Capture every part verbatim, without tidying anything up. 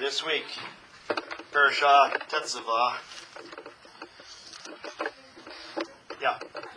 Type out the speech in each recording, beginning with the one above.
this week, Parashah Tetzaveh. Yeah.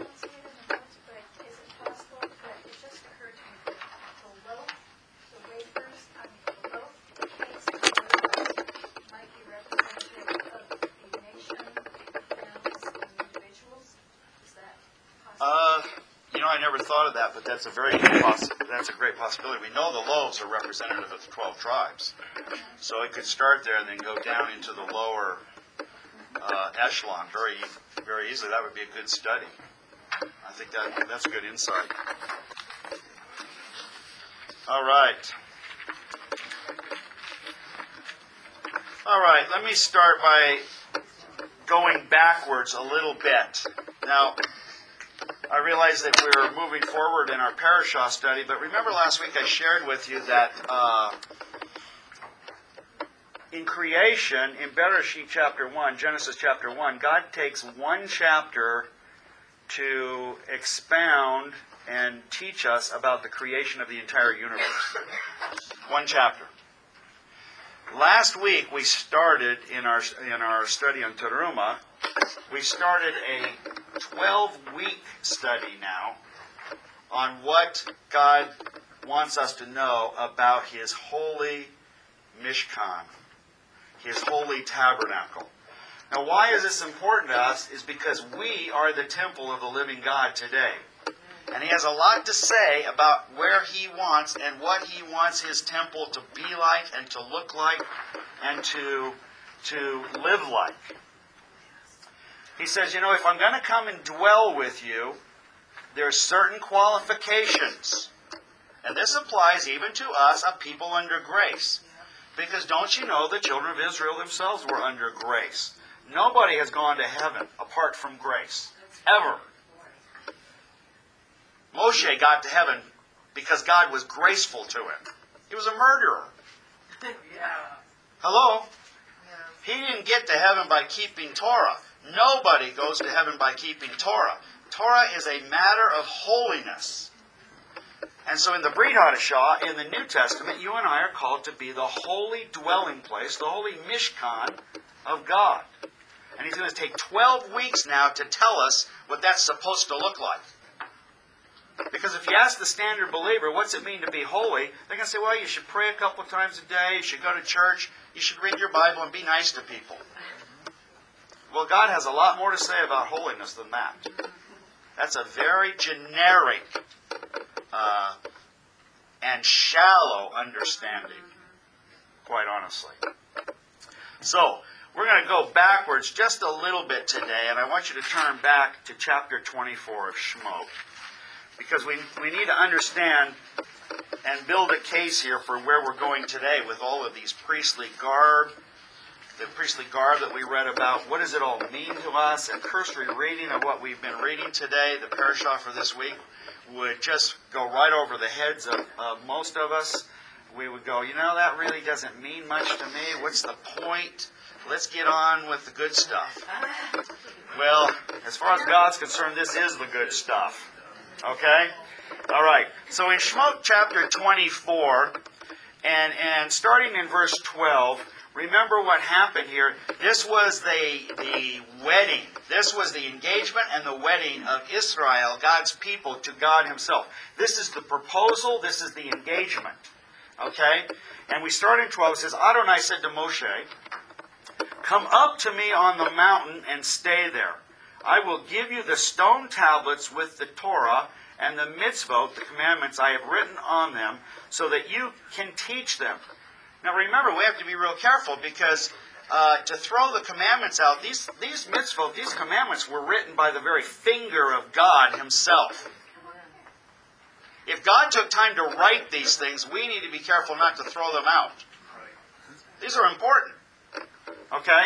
Uh, you know, I never thought of that, but that's a very good possi- that's a great possibility. We know the loaves are representative of the twelve tribes, so it could start there and then go down into the lower uh, echelon very, very easily. That would be a good study. I think that that's a good insight. All right. All right. Let me start by going backwards a little bit. Now, I realize that we're moving forward in our Parashah study, but remember last week I shared with you that uh, in creation, in Bereshit chapter one, Genesis chapter one, God takes one chapter to expound and teach us about the creation of the entire universe. One chapter. Last week we started in our in our study on Teruma, we started a twelve-week study now on what God wants us to know about His holy Mishkan, His holy tabernacle. Now, why is this important to us? Is because we are the temple of the living God today. And He has a lot to say about where He wants and what He wants His temple to be like and to look like and to, to live like. He says, you know, if I'm going to come and dwell with you, there are certain qualifications. And this applies even to us, a people under grace. Because don't you know the children of Israel themselves were under grace? Nobody has gone to heaven apart from grace. Ever. Moshe got to heaven because God was graceful to him. He was a murderer. Yeah. Hello? Yeah. He didn't get to heaven by keeping Torah. Nobody goes to heaven by keeping Torah. Torah is a matter of holiness. And so in the Brit Hadashah, in the New Testament, you and I are called to be the holy dwelling place, the holy Mishkan of God. And He's going to take twelve weeks now to tell us what that's supposed to look like. Because if you ask the standard believer, what's it mean to be holy? They're going to say, well, you should pray a couple of times a day, you should go to church, you should read your Bible and be nice to people. Well, God has a lot more to say about holiness than that. That's a very generic uh, and shallow understanding, quite honestly. So, we're going to go backwards just a little bit today, and I want you to turn back to chapter twenty-four of Shemot. Because we, we need to understand and build a case here for where we're going today with all of these priestly garb, the priestly garb that we read about. What does it all mean to us? A cursory reading of what we've been reading today, the Parashah for this week, would just go right over the heads of, of most of us. We would go, you know, that really doesn't mean much to me. What's the point? Let's get on with the good stuff. Well, as far as God's concerned, this is the good stuff. Okay? All right. So in Shemot chapter twenty-four, and, and starting in verse twelve, remember what happened here. This was the, the wedding. This was the engagement and the wedding of Israel, God's people, to God Himself. This is the proposal. This is the engagement. Okay? And we start in twelve. It says, Adonai said to Moshe, come up to me on the mountain and stay there. I will give you the stone tablets with the Torah and the mitzvot, the commandments I have written on them, so that you can teach them. Now remember, we have to be real careful because uh, to throw the commandments out, these, these mitzvot, these commandments were written by the very finger of God Himself. If God took time to write these things, we need to be careful not to throw them out. These are important. Okay?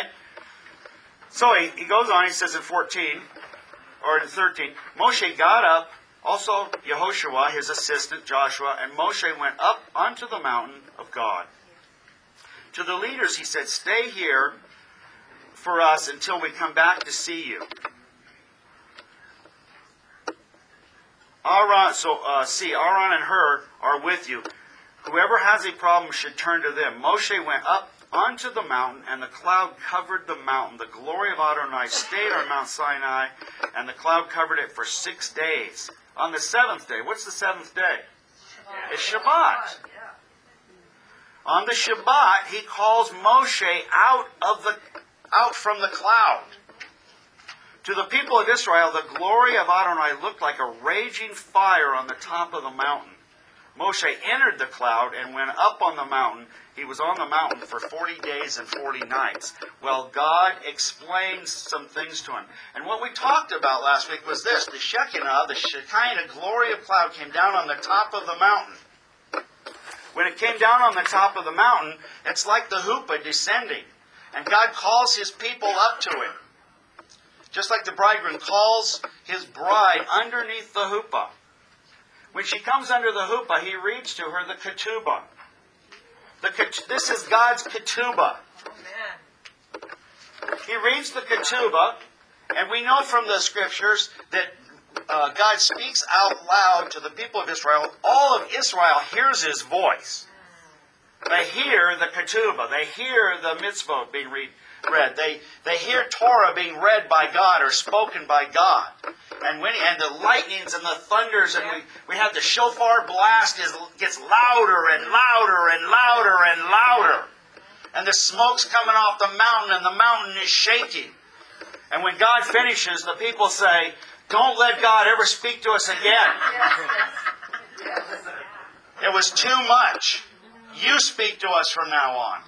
So he, he goes on, he says in fourteen, or in thirteen, Moshe got up, also Yehoshua, his assistant, Joshua, and Moshe went up onto the mountain of God. To the leaders he said, stay here for us until we come back to see you. Aaron, so uh, see, Aaron and Hur are with you. Whoever has a problem should turn to them. Moshe went up onto the mountain, and the cloud covered the mountain. The glory of Adonai stayed on Mount Sinai, and the cloud covered it for six days. On the seventh day, what's the seventh day? It's Shabbat. On the Shabbat, he calls Moshe out of the out from the cloud. To the people of Israel, the glory of Adonai looked like a raging fire on the top of the mountain. Moshe entered the cloud and went up on the mountain. He was on the mountain for forty days and forty nights. Well, God explains some things to him. And what we talked about last week was this. The Shekinah, the Shekinah glory of cloud came down on the top of the mountain. When it came down on the top of the mountain, it's like the huppah descending. And God calls his people up to him. Just like the bridegroom calls his bride underneath the huppah. When she comes under the huppah, he reads to her the ketubah. The, this is God's ketubah. He reads the ketubah, and we know from the scriptures that uh, God speaks out loud to the people of Israel. All of Israel hears his voice. They hear the ketubah. They hear the mitzvot being read. Read. They they hear Torah being read by God or spoken by God, and when and the lightnings and the thunders, and we, we have the shofar blast is gets louder and louder and louder and louder, and the smoke's coming off the mountain, and the mountain is shaking. And when God finishes, the people say, "Don't let God ever speak to us again. It was too much. You speak to us from now on."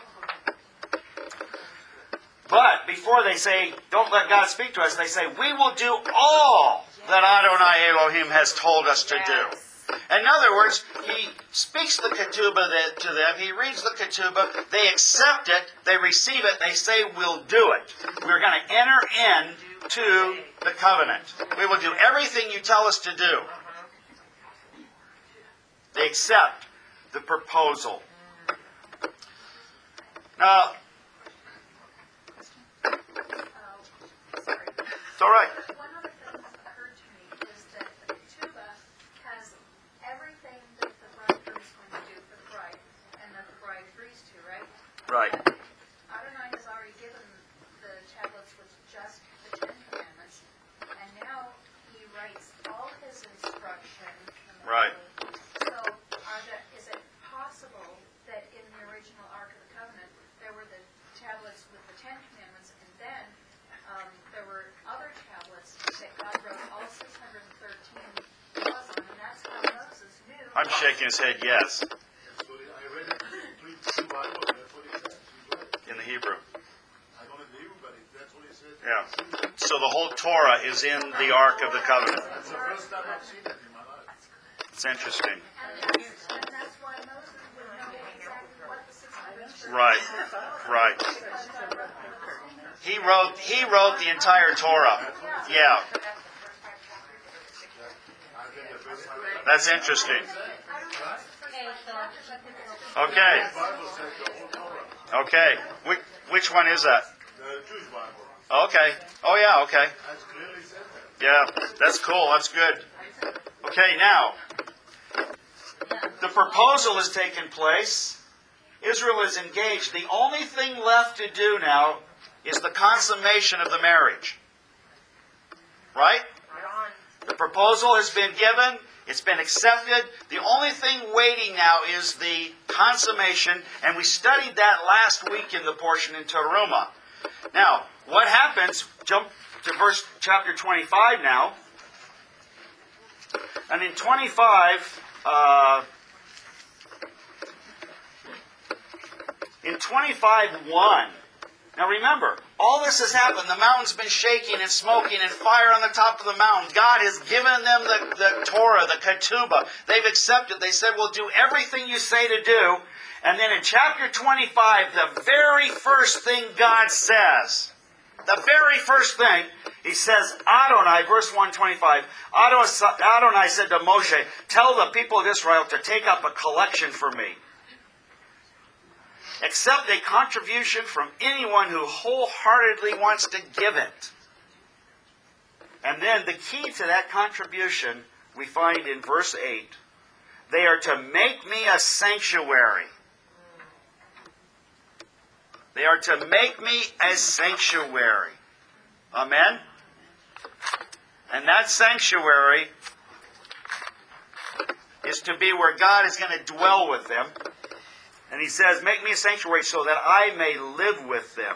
But before they say, "Don't let God speak to us," they say, "We will do all that Adonai Elohim has told us to do." In other words, he speaks the ketubah to them, he reads the ketubah, they accept it, they receive it, they say, "We'll do it. We're going to enter into the covenant. We will do everything you tell us to do." They accept the proposal. Now, it's all right. One of the things that occurred to me is that the ketubah has everything that the bridegroom is going to do for the bride, and that the bride agrees to, right? Right. But Adonai has already given the tablets with just the Ten Commandments, and now he writes all his instruction. Right. So, are the, is it possible that in the original Ark of the Covenant there were the tablets with the Ten Commandments, and then um, there were other tablets that God wrote all six hundred thirteen laws on, and that's how Moses knew. I'm shaking his head yes. That's what it, I read it in the Bible. That's what it says. In the Hebrew. I don't know the Hebrew, but it, that's what it says. Yeah. So the whole Torah is in the Ark of the Covenant. That's the first time I've seen it in my life. It's interesting. And that's, and that's why Moses would know exactly what the six hundred thirteen Right. Right. He wrote he wrote the entire Torah. Yeah. That's interesting. Okay. Okay. Which, which one is that? The Jewish Bible. Okay. Oh yeah, okay. That's clearly said that. Yeah, that's cool. That's good. Okay, now, the proposal has taken place. Israel is engaged. The only thing left to do now is the consummation of the marriage. Right? The proposal has been given. It's been accepted. The only thing waiting now is the consummation, and we studied that last week in the portion in Teruma. Now, what happens, jump to verse chapter twenty-five now. And in twenty-five, uh, in twenty-five one, now remember, all this has happened. The mountain's been shaking and smoking and fire on the top of the mountain. God has given them the, the Torah, the ketubah. They've accepted. They said, "We'll do everything you say to do." And then in chapter twenty-five, the very first thing God says, the very first thing, he says, Adonai, verse one twenty-five, Adonai said to Moshe, "Tell the people of Israel to take up a collection for me. Accept a contribution from anyone who wholeheartedly wants to give it." And then the key to that contribution we find in verse eight. They are to make me a sanctuary. They are to make me a sanctuary. Amen? And that sanctuary is to be where God is going to dwell with them. And he says, make me a sanctuary so that I may live with them.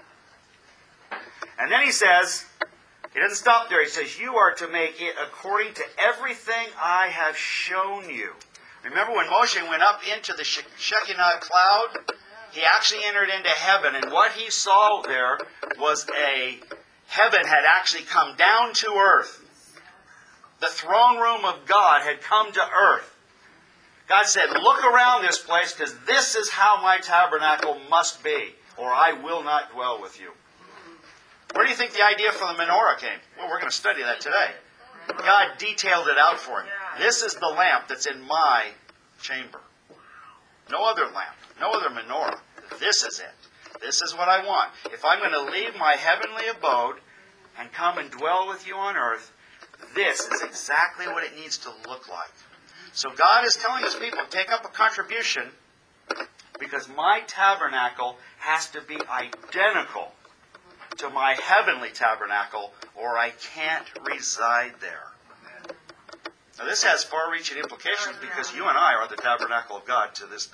And then he says, he doesn't stop there. He says, you are to make it according to everything I have shown you. Remember when Moshe went up into the Shekinah cloud? He actually entered into heaven. And what he saw there was a heaven had actually come down to earth. The throne room of God had come to earth. God said, look around this place because this is how my tabernacle must be, or I will not dwell with you. Where do you think the idea for the menorah came? Well, we're going to study that today. God detailed it out for him. This is the lamp that's in my chamber. No other lamp. No other menorah. This is it. This is what I want. If I'm going to leave my heavenly abode and come and dwell with you on earth, this is exactly what it needs to look like. So God is telling his people, take up a contribution because my tabernacle has to be identical to my heavenly tabernacle, or I can't reside there. Now this has far-reaching implications because you and I are the tabernacle of God to this day.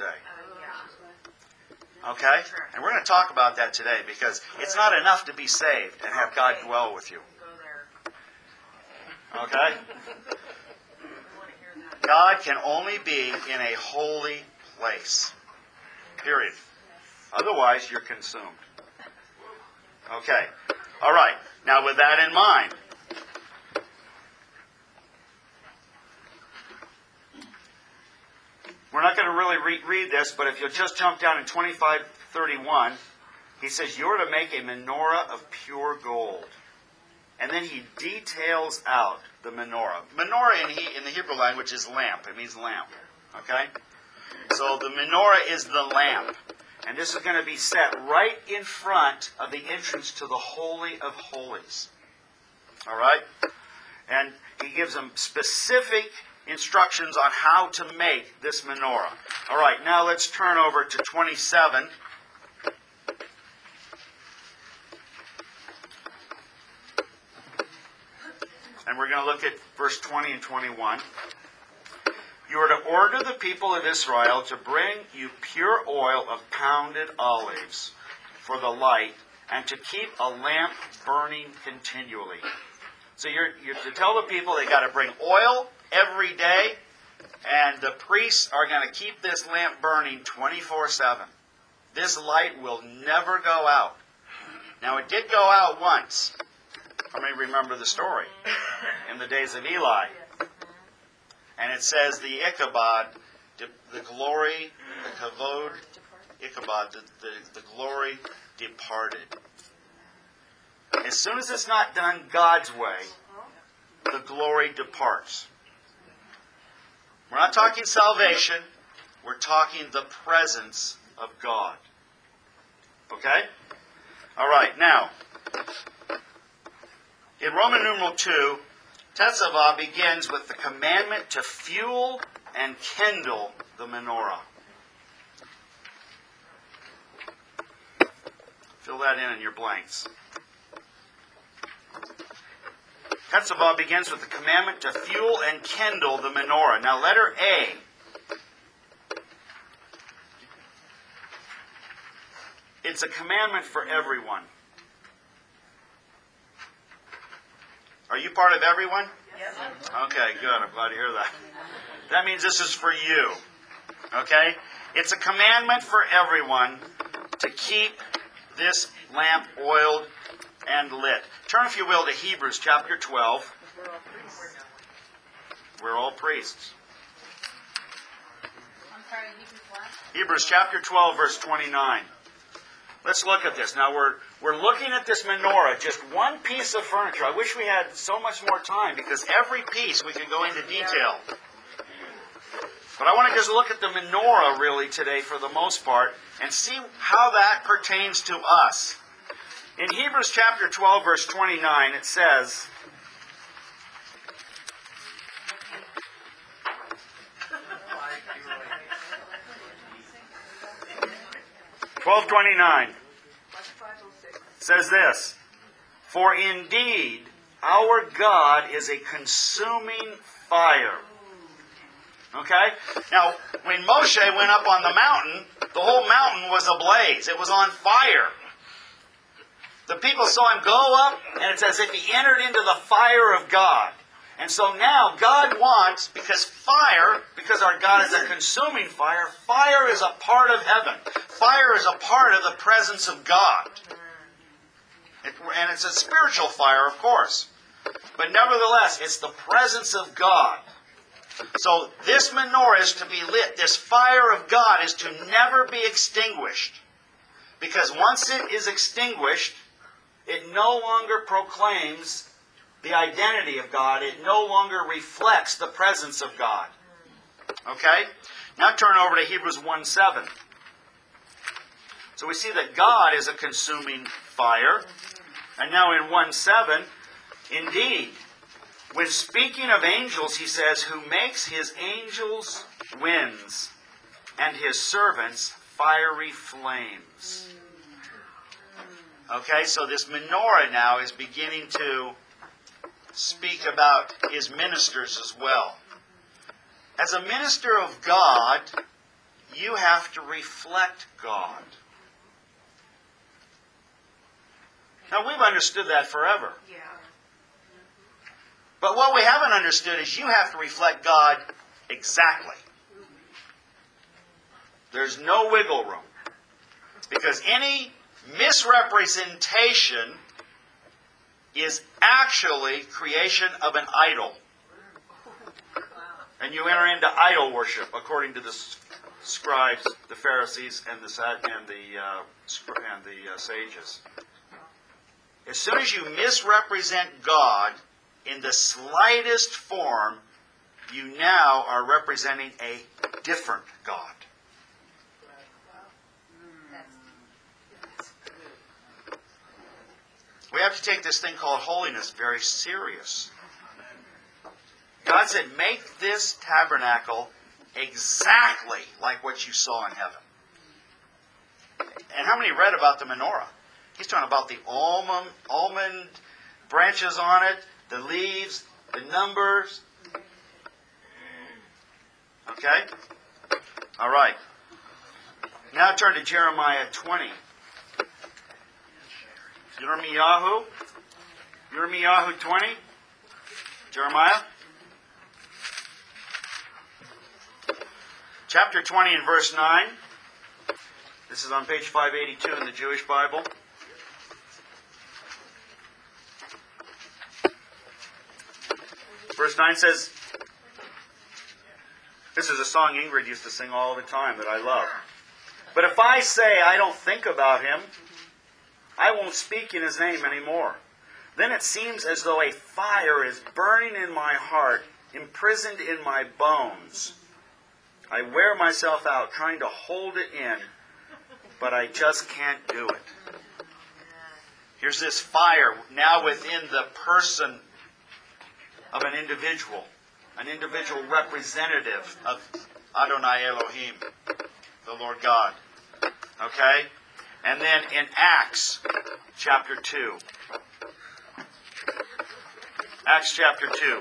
Okay? And we're going to talk about that today because it's not enough to be saved and have God dwell with you. Okay? God can only be in a holy place. Period. Otherwise, you're consumed. Okay. All right. Now, with that in mind, we're not going to really re- read this, but if you'll just jump down in twenty-five thirty-one, he says, you're to make a menorah of pure gold. And then he details out the menorah. Menorah in, he, in the Hebrew language is lamp. It means lamp. Okay? So the menorah is the lamp. And this is going to be set right in front of the entrance to the Holy of Holies. All right? And he gives them specific instructions on how to make this menorah. All right, now let's turn over to twenty-seven. And we're going to look at verse twenty and twenty-one. You are to order the people of Israel to bring you pure oil of pounded olives for the light, and to keep a lamp burning continually. So you're, you're to tell the people they got to bring oil every day, and the priests are going to keep this lamp burning twenty-four seven. This light will never go out. Now it did go out once. How many remember the story? In the days of Eli. And it says the Ichabod, the glory, the kavod, Ichabod, the, the, the glory departed. As soon as it's not done God's way, the glory departs. We're not talking salvation. We're talking the presence of God. Okay? All right, now, in Roman numeral two, Tetzaveh begins with the commandment to fuel and kindle the menorah. Fill that in in your blanks. Tetzaveh begins with the commandment to fuel and kindle the menorah. Now, letter A. It's a commandment for everyone. Are you part of everyone? Yes. Okay, good. I'm glad to hear that. That means this is for you. Okay? It's a commandment for everyone to keep this lamp oiled and lit. Turn, if you will, to Hebrews chapter twelve. We're all priests. I'm sorry, Hebrews what? Hebrews chapter twelve, verse twenty-nine. Let's look at this. Now, we're we're looking at this menorah, just one piece of furniture. I wish we had so much more time, because every piece we could go into detail. But I want to just look at the menorah, really, today, for the most part, and see how that pertains to us. In Hebrews chapter twelve, verse twenty-nine, it says, twelve twenty-nine. says this, "For indeed our God is a consuming fire." Okay? Now, when Moshe went up on the mountain, the whole mountain was ablaze. It was on fire. The people saw him go up, and it's as if he entered into the fire of God. And so now God wants, because fire, because our God is a consuming fire, fire is a part of heaven. Fire is a part of the presence of God. It, and it's a spiritual fire, of course. But nevertheless, it's the presence of God. So this menorah is to be lit. This fire of God is to never be extinguished. Because once it is extinguished, it no longer proclaims the identity of God. It no longer reflects the presence of God. Okay? Now turn over to Hebrews one seven. So we see that God is a consuming fire. And now in one seven, indeed, when speaking of angels, he says, "Who makes his angels winds, and his servants fiery flames." Okay, so this menorah now is beginning to speak about his ministers as well. As a minister of God, you have to reflect God. Now, we've understood that forever. Yeah. But what we haven't understood is you have to reflect God exactly. There's no wiggle room. Because any misrepresentation is actually creation of an idol. And you enter into idol worship according to the scribes, the Pharisees, and the and the uh, and the uh, sages. As soon as you misrepresent God in the slightest form, you now are representing a different God. We have to take this thing called holiness very serious. God said, make this tabernacle exactly like what you saw in heaven. And how many read about the menorah? He's talking about the almond, almond branches on it, the leaves, the numbers. Okay? All right. Now turn to Jeremiah twenty. Yirmiyahu. Yirmiyahu twenty. Jeremiah. Chapter twenty and verse nine. This is on page five eighty-two in the Jewish Bible. Verse nine says, this is a song Ingrid used to sing all the time that I love. "But if I say I don't think about him, I won't speak in his name anymore. Then it seems as though a fire is burning in my heart, imprisoned in my bones. I wear myself out trying to hold it in, but I just can't do it." Here's this fire now within the person of an individual, an individual representative of Adonai Elohim, the Lord God. Okay? And then in Acts chapter two. Acts chapter two.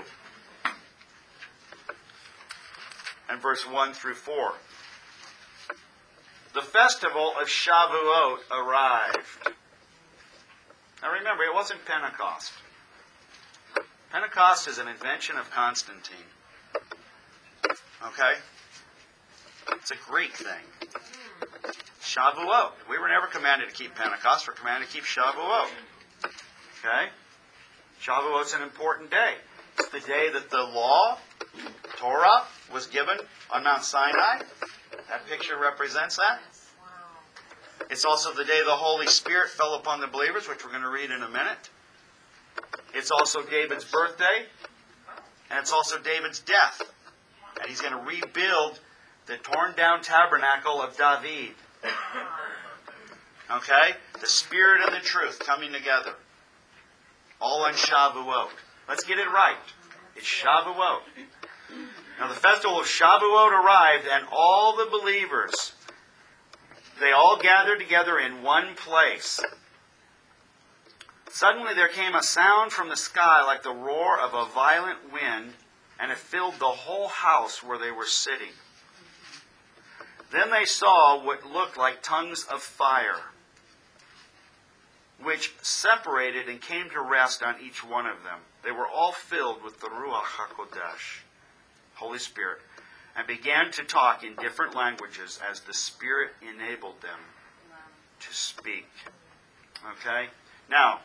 And verse one through four. The festival of Shavuot arrived. Now remember, it wasn't Pentecost. Pentecost is an invention of Constantine. Okay? It's a Greek thing. Shavuot. We were never commanded to keep Pentecost. We're commanded to keep Shavuot. Okay? Shavuot's an important day. It's the day that the law, Torah, was given on Mount Sinai. That picture represents that. It's also the day the Holy Spirit fell upon the believers, which we're going to read in a minute. It's also David's birthday. And it's also David's death. And he's going to rebuild the torn down tabernacle of David. Okay? The Spirit and the truth coming together. All on Shavuot. Let's get it right. It's Shavuot. Now the festival of Shavuot arrived, and all the believers, they all gathered together in one place. Suddenly there came a sound from the sky like the roar of a violent wind, and it filled the whole house where they were sitting. Then they saw what looked like tongues of fire, which separated and came to rest on each one of them. They were all filled with the Ruach HaKodesh, Holy Spirit, and began to talk in different languages as the Spirit enabled them to speak. Okay? Now,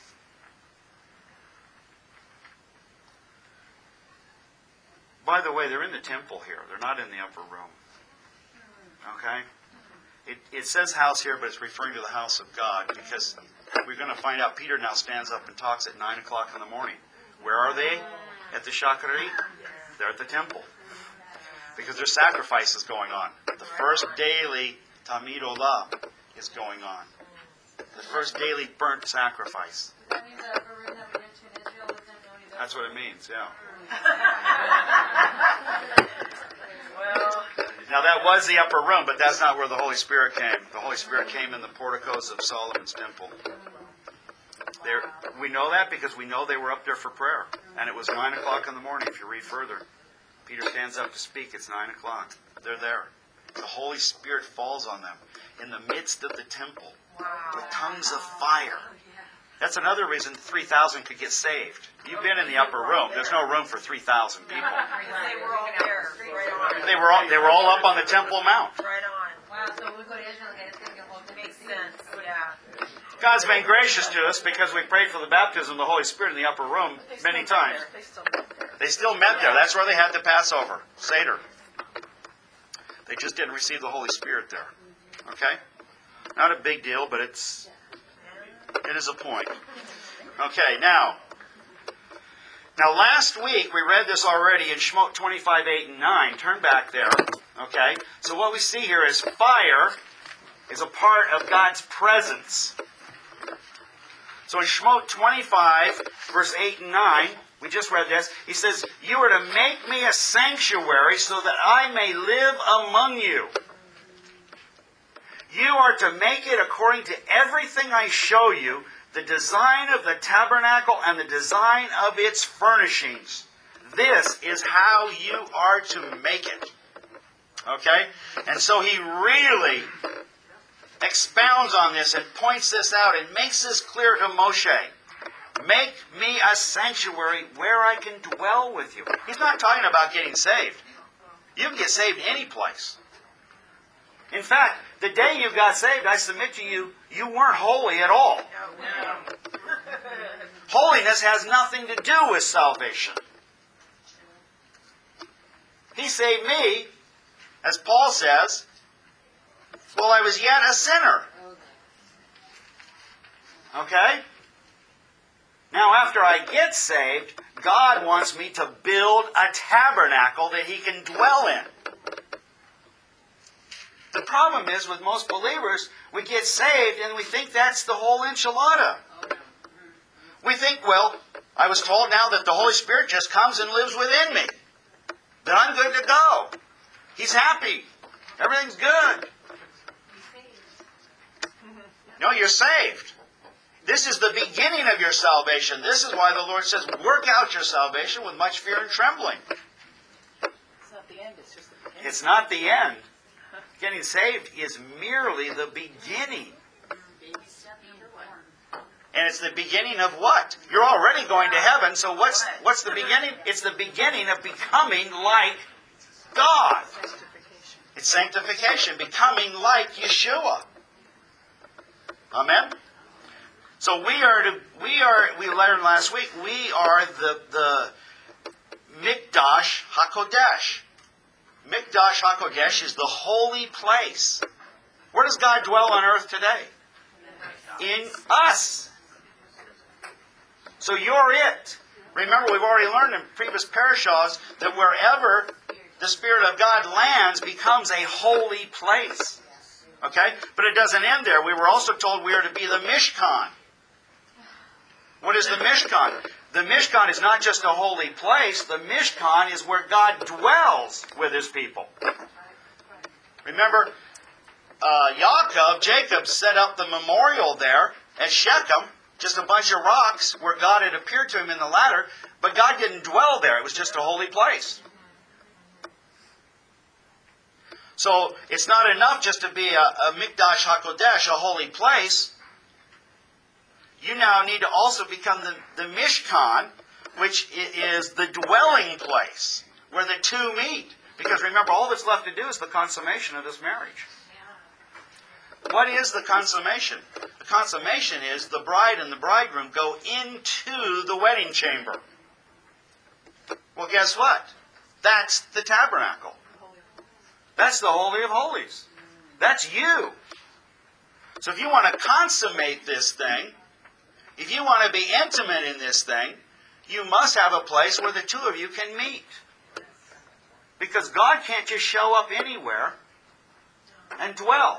by the way, they're in the temple here. They're not in the upper room. Okay? It, it says house here, but it's referring to the house of God, because we're going to find out Peter now stands up and talks at nine o'clock in the morning. Where are they? At the Shachari? They're at the temple. Because there's sacrifices going on. The first daily Tamid Olam is going on. The first daily burnt sacrifice. That means that upper room that we went to in Israel wasn't going to That's what it means, yeah. Well, Now that was the upper room, but that's not where the Holy Spirit came. The Holy Spirit came in the porticos of Solomon's temple. There, we know that because we know they were up there for prayer. And it was nine o'clock in the morning, if you read further. Peter stands up to speak, it's nine o'clock. They're there. The Holy Spirit falls on them in the midst of the temple with tongues of fire. That's another reason three thousand could get saved. You've been in the upper room. There's no room for three thousand people. they were all there. Right on. They were all, they were all up on the Temple Mount. Right on. Wow, so we go to Israel and it's going to be a whole different Makes scene. sense. Yeah. God's been gracious to us because we prayed for the baptism of the Holy Spirit in the upper room many times. They still met there. They still met there. That's where they had the Passover, Seder. They just didn't receive the Holy Spirit there. Okay? Not a big deal, but it's it is a point. Okay, now, now last week we read this already in Shemot twenty-five, eight, and nine. Turn back there. Okay? So what we see here is fire is a part of God's presence. So in Shemot twenty-five, verse eight and nine, we just read this. He says, "You are to make me a sanctuary so that I may live among you. You are to make it according to everything I show you, the design of the tabernacle and the design of its furnishings. This is how you are to make it." Okay? And so he really expounds on this and points this out and makes this clear to Moshe. Make me a sanctuary where I can dwell with you. He's not talking about getting saved. You can get saved any place. In fact, the day you got saved, I submit to you, you weren't holy at all. Holiness has nothing to do with salvation. He saved me, as Paul says, while I was yet a sinner. Okay? Now, after I get saved, God wants me to build a tabernacle that He can dwell in. The problem is, with most believers, we get saved and we think that's the whole enchilada. We think, well, I was told now that the Holy Spirit just comes and lives within me. That I'm good to go. He's happy. Everything's good. No, you're saved. This is the beginning of your salvation. This is why the Lord says, work out your salvation with much fear and trembling. It's not the end, it's just the beginning. It's not the end. Getting saved is merely the beginning. And it's the beginning of what? You're already going to heaven, so what's what's the beginning? It's the beginning of becoming like God. It's sanctification, becoming like Yeshua. Amen? So we are to, we are, we learned last week, we are the, the Mikdash HaKodesh. Mikdash HaKodesh is the holy place. Where does God dwell on earth today? In us. So you're it. Remember, we've already learned in previous parashahs that wherever the Spirit of God lands becomes a holy place. Okay? But it doesn't end there. We were also told we are to be the Mishkan. What is the Mishkan? The Mishkan is not just a holy place. The Mishkan is where God dwells with His people. Remember, uh, Yaakov, Jacob set up the memorial there at Shechem just a bunch of rocks where God had appeared to him in the ladder, but God didn't dwell there. It was just a holy place. So it's not enough just to be a, a Mikdash HaKodesh, a holy place. You now need to also become the, the Mishkan, which is the dwelling place where the two meet. Because remember, all that's left to do is the consummation of this marriage. What is the consummation? The consummation is the bride and the bridegroom go into the wedding chamber. Well, guess what? That's the tabernacle. That's the Holy of Holies. That's you. So if you want to consummate this thing, if you want to be intimate in this thing, you must have a place where the two of you can meet. Because God can't just show up anywhere and dwell.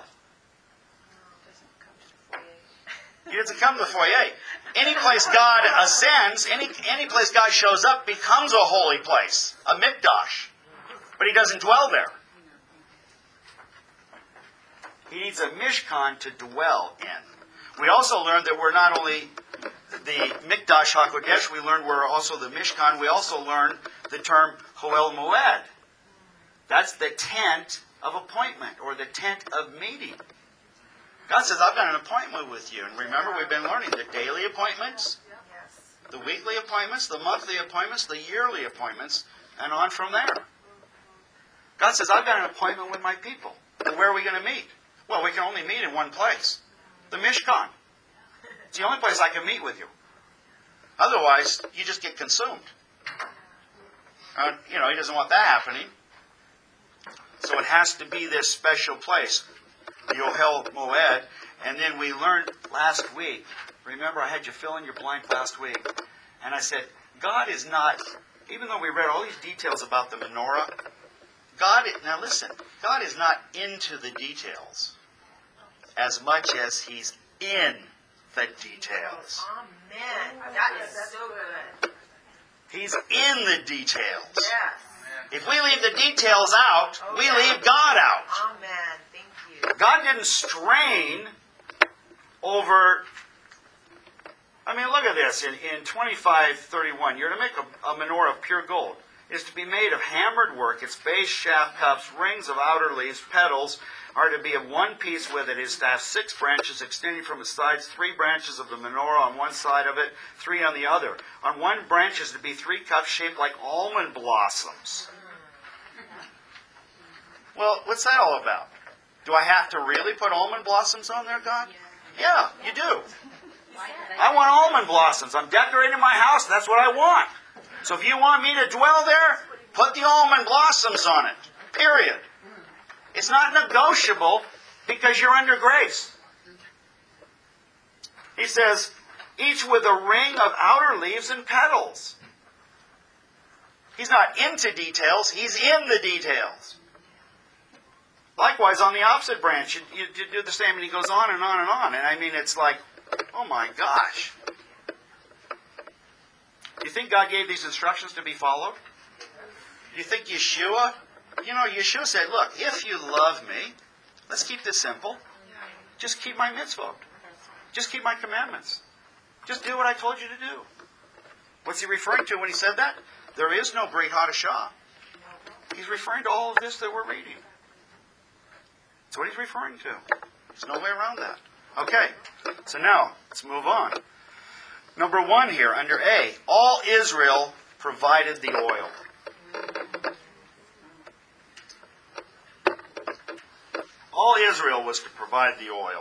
He doesn't come to the foyer. Any place God ascends, any, any place God shows up becomes a holy place, a mikdash. But He doesn't dwell there. He needs a mishkan to dwell in. We also learned that we're not only the Mikdash HaKodesh, we learned we're also the Mishkan. We also learned the term Hoel Moed. That's the tent of appointment, or the tent of meeting. God says, I've got an appointment with you. And remember, we've been learning the daily appointments, the weekly appointments, the monthly appointments, the yearly appointments, and on from there. God says, I've got an appointment with my people. And where are we going to meet? Well, we can only meet in one place. The Mishkan. It's the only place I can meet with you. Otherwise, you just get consumed. Uh, you know, He doesn't want that happening. So it has to be this special place, the Ohel Moed. And then we learned last week, remember I had you fill in your blank last week, and I said, God is not, even though we read all these details about the menorah, God, now listen, God is not into the details as much as He's in the details. Amen. That is so good. He's in the details. Yes. If we leave the details out, we leave God out. Amen. Thank you. God didn't strain over... I mean, look at this. In, in twenty-five thirty-one, you're to make a, a menorah of pure gold. It's to be made of hammered work. Its base, shaft, cups, rings of outer leaves, petals are to be of one piece with it. It is to have six branches extending from its sides, three branches of the menorah on one side of it, three on the other. On one branch is to be three cups shaped like almond blossoms. Well, what's that all about? Do I have to really put almond blossoms on there, God? Yeah, you do. I want almond blossoms. I'm decorating my house. That's what I want. So if you want me to dwell there, put the almond blossoms on it. Period. It's not negotiable because you're under grace. He says, each with a ring of outer leaves and petals. He's not into details. He's in the details. Likewise, on the opposite branch, you, you, you do the same, and he goes on and on and on. And I mean, it's like, oh my gosh. Do you think God gave these instructions to be followed? Do you think Yeshua, you know, Yeshua said, look, if you love me, let's keep this simple. Just keep my mitzvot. Just keep my commandments. Just do what I told you to do. What's he referring to when he said that? There is no Brit Hadashah. He's referring to all of this that we're reading. That's what he's referring to. There's no way around that. Okay, so now, let's move on. Number one here, under A, all Israel provided the oil. All Israel was to provide the oil.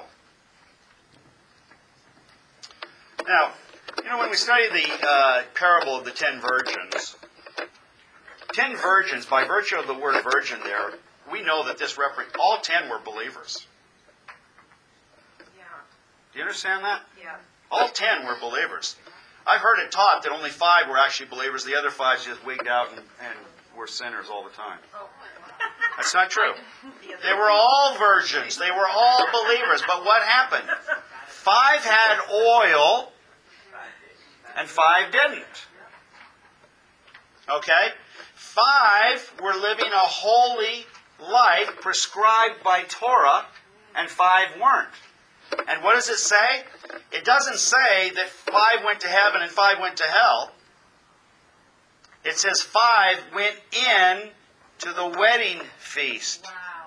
Now, you know, when we study the uh, parable of the ten virgins, ten virgins, by virtue of the word virgin there, we know that this reference, all ten were believers. Yeah. Do you understand that? Yeah. All ten were believers. I've heard it taught that only five were actually believers. The other five just wigged out and, and were sinners all the time. Oh. That's not true. They were all virgins. They were all believers. But what happened? Five had oil and five didn't. Okay? Five were living a holy life prescribed by Torah, and five weren't. And what does it say? It doesn't say that five went to heaven and five went to hell. It says five went in to the wedding feast.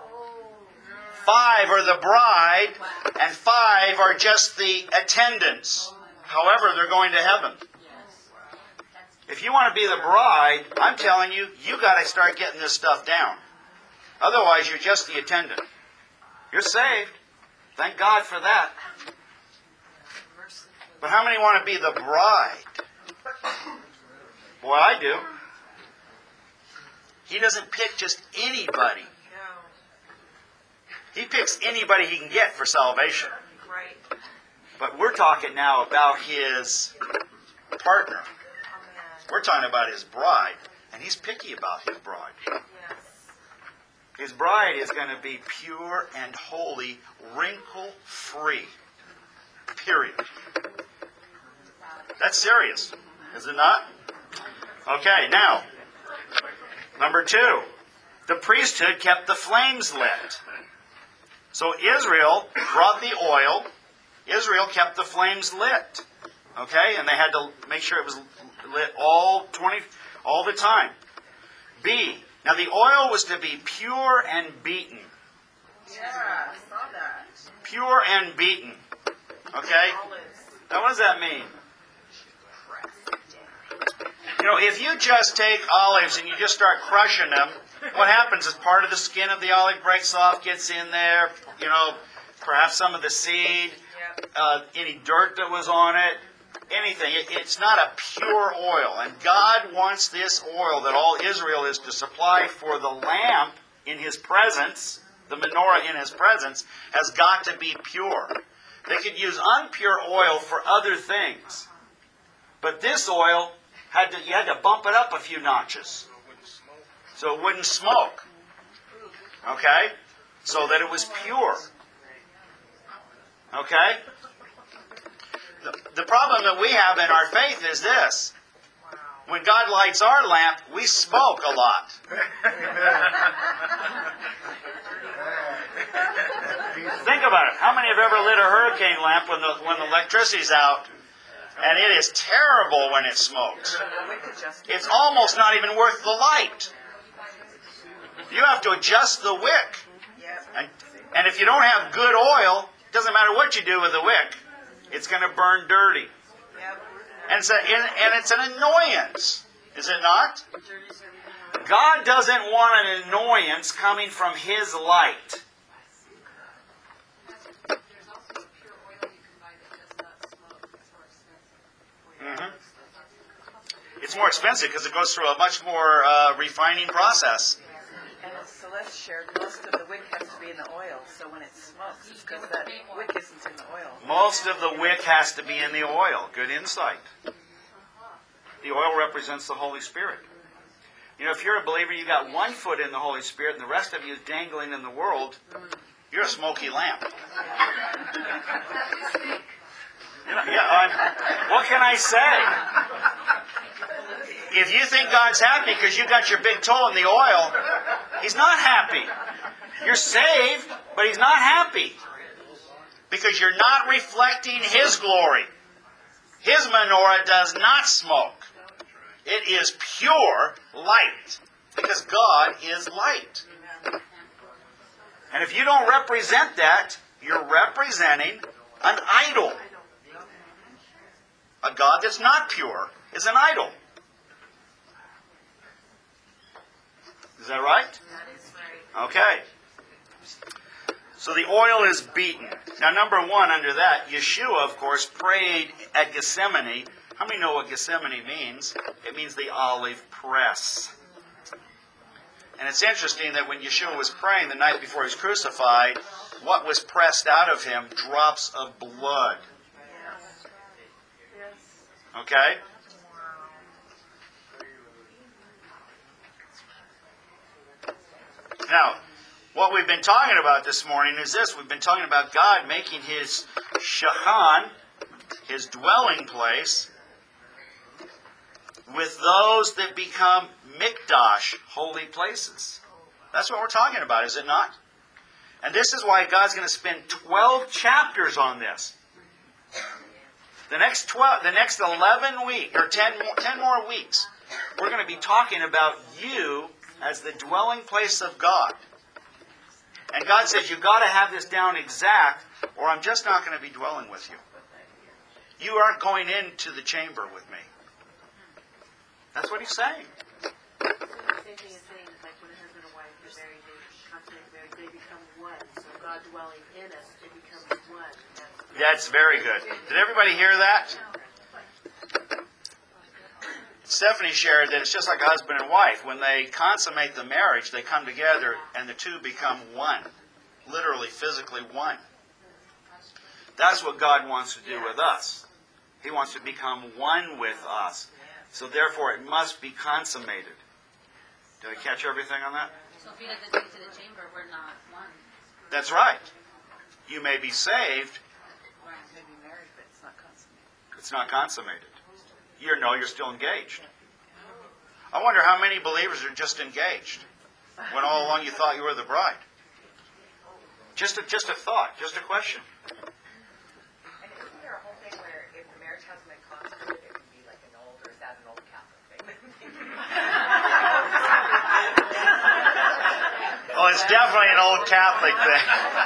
Five are the bride, and five are just the attendants. However, they're going to heaven. If you want to be the bride, I'm telling you, you got to start getting this stuff down. Otherwise, you're just the attendant. You're saved. Thank God for that. But how many want to be the bride? Boy, I do. He doesn't pick just anybody. He picks anybody he can get for salvation. Right. But we're talking now about his partner. Amen. We're talking about his bride. And he's picky about his bride. Yes. His bride is going to be pure and holy, wrinkle-free. Period. That's serious, is it not? Okay, now, number two. The priesthood kept the flames lit. So Israel brought the oil. Israel kept the flames lit. Okay? And they had to make sure it was lit all twenty, all the time. B. Now the oil was to be pure and beaten. Yeah, I saw that. Pure and beaten. Okay? Now what does that mean? You know, if you just take olives and you just start crushing them, what happens is part of the skin of the olive breaks off, gets in there, you know, perhaps some of the seed, uh, any dirt that was on it, anything. It, it's not a pure oil. And God wants this oil that all Israel is to supply for the lamp in His presence, the menorah in His presence, has got to be pure. They could use unpure oil for other things. But this oil, had to, you had to bump it up a few notches so it wouldn't smoke. Okay? So that it was pure. Okay? The, the problem that we have in our faith is this. When God lights our lamp, we smoke a lot. Think about it. How many have ever lit a hurricane lamp when the, when the electricity's out? And it is terrible when it smokes. It's almost not even worth the light. You have to adjust the wick. And, and if you don't have good oil, it doesn't matter what you do with the wick. It's going to burn dirty. And it's, a, and it's an annoyance. Is it not? God doesn't want an annoyance coming from His light. Mm-hmm. It's more expensive because it goes through a much more uh, refining process. And as Celeste shared, most of the wick has to be in the oil, so when it smokes, it's because that wick isn't in the oil. Most of the wick has to be in the oil. Good insight. The oil represents the Holy Spirit. You know, if you're a believer, you got one foot in the Holy Spirit and the rest of you is dangling in the world, you're a smoky lamp. You know, yeah, I'm, what can I say? If you think God's happy because you got your big toe in the oil, He's not happy. You're saved, but He's not happy. Because you're not reflecting His glory. His menorah does not smoke. It is pure light. Because God is light. And if you don't represent that, you're representing an idol. A God that's not pure is an idol. Is that right? Okay. So the oil is beaten. Now, number one under that, Yeshua, of course, prayed at Gethsemane. How many know what Gethsemane means? It means the olive press. And it's interesting that when Yeshua was praying the night before he was crucified, what was pressed out of him? Drops of blood. Okay? Now, what we've been talking about this morning is this. We've been talking about God making His Shachan, His dwelling place, with those that become Mikdash, holy places. That's what we're talking about, is it not? And this is why God's going to spend twelve chapters on this. The next twelve, the next eleven weeks, or ten more, ten more weeks, we're going to be talking about you as the dwelling place of God. And God says, you've got to have this down exact, or I'm just not going to be dwelling with you. You aren't going into the chamber with me. That's what he's saying. So the same thing is saying, like when a husband and wife are married, they consummate marriage, they become one. So God dwelling in us, it becomes one. That's, That's very good. Did everybody hear that? Stephanie shared that it's just like a husband and wife. When they consummate the marriage, they come together and the two become one. Literally, physically one. That's what God wants to do with us. He wants to become one with us. So therefore, it must be consummated. Did I catch everything on that? So if he doesn't take to the chamber, we're not one. That's right. You may be saved. May be married, but it's not consummated. It's not consummated. You know you're still engaged. I wonder how many believers are just engaged when all along you thought you were the bride. Just a, just a thought, just a question. And isn't there a whole thing where if the marriage hasn't been consummated, it can be like an old, or is that an old Catholic thing? Oh, it's definitely an old Catholic thing.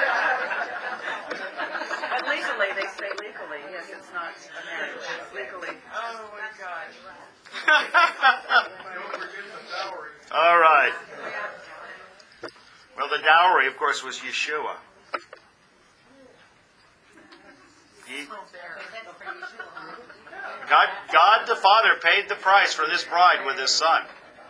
But legally, they say legally. Yes, it's not a marriage. It's legally. Oh my gosh. Don't forget the dowry. All right. Well, the dowry, of course, was Yeshua. He, God, God the Father paid the price for this bride with His Son.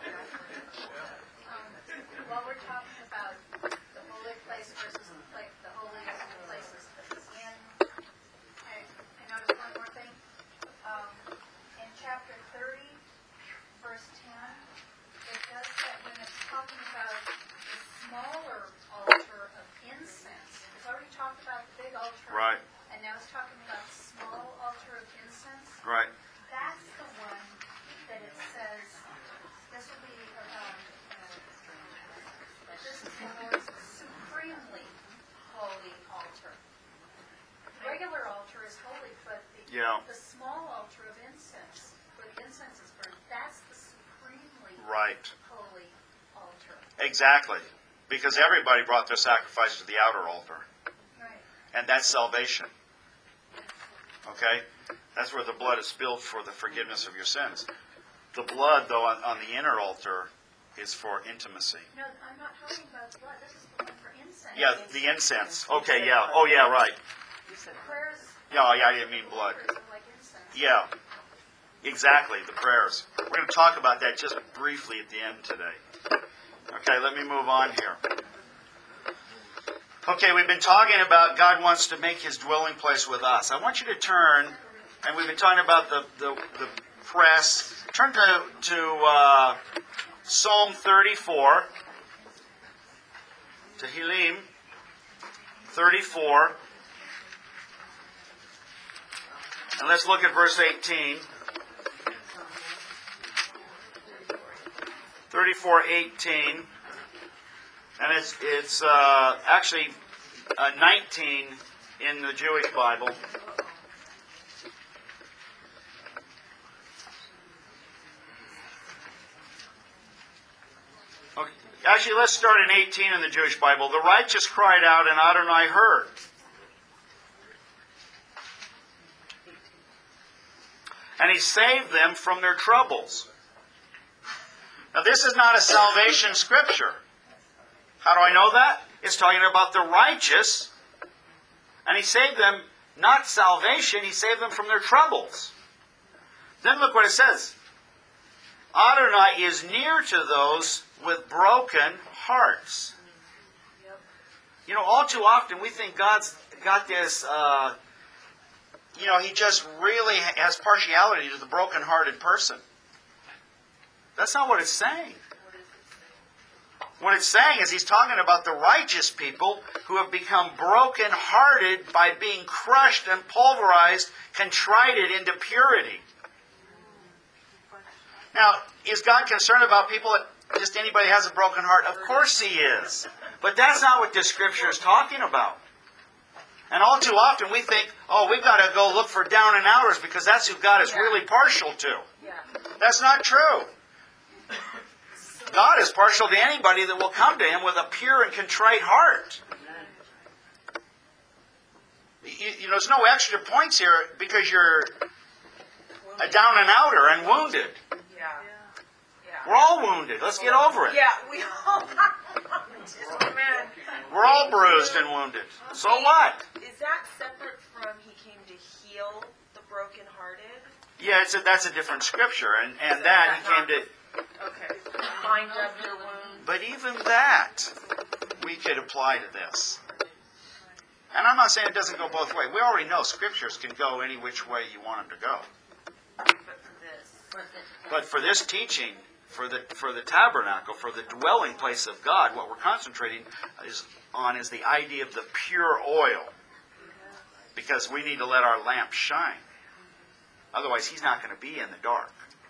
While we're talking about the holy place versus the pla- the holiest of places, and I, I noticed one more thing. Um, in chapter thirty, verse ten, it does that when it's talking about the smaller altar of incense. It's already talked about the big altar. Right, And now it's talking about the small altar of incense. right. That's the one that it says, this will be, um, that this is the Lord's supremely holy altar. The regular altar is holy, but the, Yeah. the small altar of incense, where the incense is burned, that's the supremely Right. holy altar. Exactly. Because everybody brought their sacrifice to the outer altar. Right. And that's salvation. Okay? That's where the blood is spilled for the forgiveness of your sins. The blood, though, on, on the inner altar is for intimacy. No, I'm not talking about the blood. This is the one for incense. Yeah, the incense. Okay, yeah. Oh, yeah, right. You said Prayers, Yeah, yeah, I didn't mean blood. prayers are like incense. Yeah, exactly, the prayers. We're going to talk about that just briefly at the end today. Okay, let me move on here. Okay, we've been talking about God wants to make His dwelling place with us. I want you to turn, and we've been talking about the, the, the press. Turn to, to uh, Psalm thirty-four, to Tehillim thirty-four. And let's look at verse eighteen. thirty-four eighteen. And it's, it's uh, actually uh, nineteen in the Jewish Bible. Okay. Actually, let's start in eighteen in the Jewish Bible. The righteous cried out, and Adonai heard. And He saved them from their troubles. Now, this is not a salvation scripture. How do I know that? It's talking about the righteous. And He saved them, not salvation, He saved them from their troubles. Then look what it says. Adonai is near to those with broken hearts. You know, all too often we think God's got this, uh, you know, He just really has partiality to the broken-hearted person. That's not what it's saying. What it's saying is He's talking about the righteous people who have become broken-hearted by being crushed and pulverized, contrited into purity. Now, is God concerned about people that just anybody has a broken heart? Of course He is. But that's not what this scripture is talking about. And all too often we think, oh, we've got to go look for down and outers because that's who God is really partial to. That's not true. God is partial to anybody that will come to Him with a pure and contrite heart. You, you know, there's no extra points here because you're a down and outer and wounded. Yeah. We're all wounded. Let's get over it. Yeah, we all. Man. We're all bruised and wounded. So what? Is that separate from He came to heal the brokenhearted? Yeah, it's a, that's a different scripture, and, and that He came to... Okay. Bind up your wounds. But even that, we could apply to this. And I'm not saying it doesn't go both ways. We already know scriptures can go any which way you want them to go. But for this, for this, But for this teaching, for the for the tabernacle, for the dwelling place of God, what we're concentrating is on is the idea of the pure oil. Because we need to let our lamp shine. Otherwise, He's not going to be in the dark.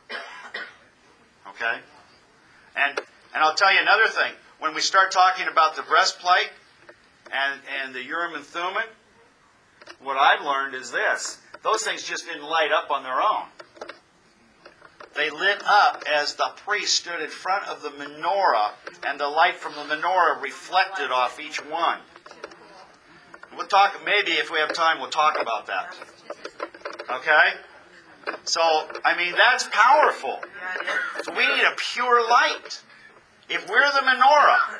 Okay? And and I'll tell you another thing. When we start talking about the breastplate and, and the Urim and Thummim, what I've learned is this. Those things just didn't light up on their own. They lit up as the priest stood in front of the menorah, and the light from the menorah reflected off each one. We'll talk, maybe if we have time, we'll talk about that. Okay? So, I mean, that's powerful. So we need a pure light. If we're the menorah,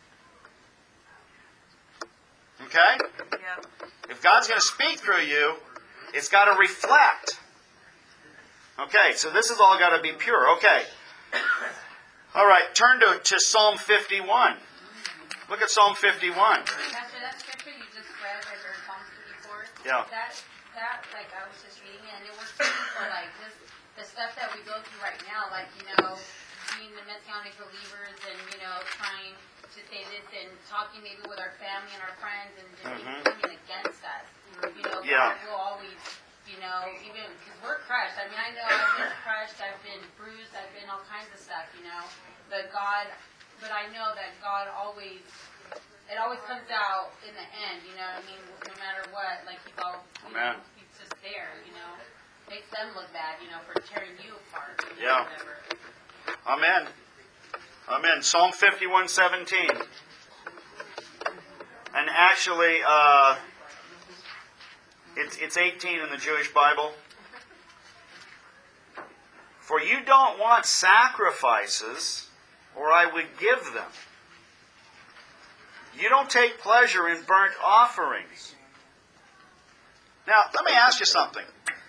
okay? If God's going to speak through you, it's got to reflect. Okay, so this has all got to be pure. Okay. All right, turn to, to Psalm fifty-one. Look at Psalm fifty-one. Pastor, that scripture you just read, right there, Psalm fifty-four. Yeah. That, that, like, I was just reading it, and it was for, like, this, the stuff that we go through right now, like, you know, being the Messianic believers and, you know, trying to say this and talking maybe with our family and our friends and just Mhm. coming against us. You know, Yeah. God will always, you know, even, because we're crushed. I mean, I know I've been crushed, I've been bruised, I've been all kinds of stuff, you know. But God, but I know that God always, it always comes out in the end, you know what I mean? No matter what, like He's all, you know, Amen. He's just there, you know. Makes them look bad, you know, for tearing you apart. You know, Yeah. whatever. Amen. Amen. Psalm fifty-one seventeen. And actually, uh, it's, it's eighteen in the Jewish Bible. For you don't want sacrifices, or I would give them. You don't take pleasure in burnt offerings. Now, let me ask you something.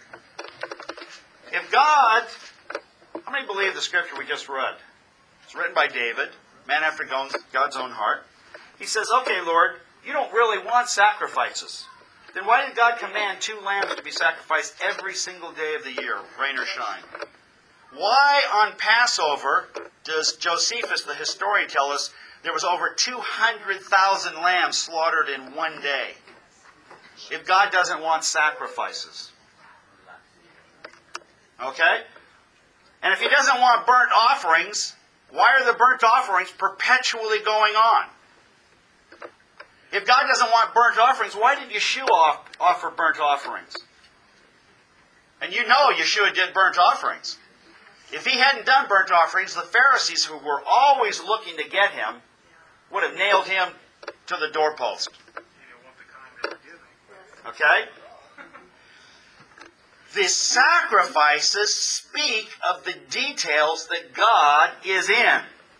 If God, how many believe the scripture we just read? It's written by David, man after God's own heart. He says, okay, Lord, you don't really want sacrifices. Then why did God command two lambs to be sacrificed every single day of the year, rain or shine? Why on Passover does Josephus, the historian, tell us there was over two hundred thousand lambs slaughtered in one day? If God doesn't want sacrifices. Okay? And if He doesn't want burnt offerings, why are the burnt offerings perpetually going on? If God doesn't want burnt offerings, why did Yeshua offer burnt offerings? And you know Yeshua did burnt offerings. If He hadn't done burnt offerings, the Pharisees, who were always looking to get Him, would have nailed Him to the doorpost. Okay? The sacrifices speak of the details that God is in.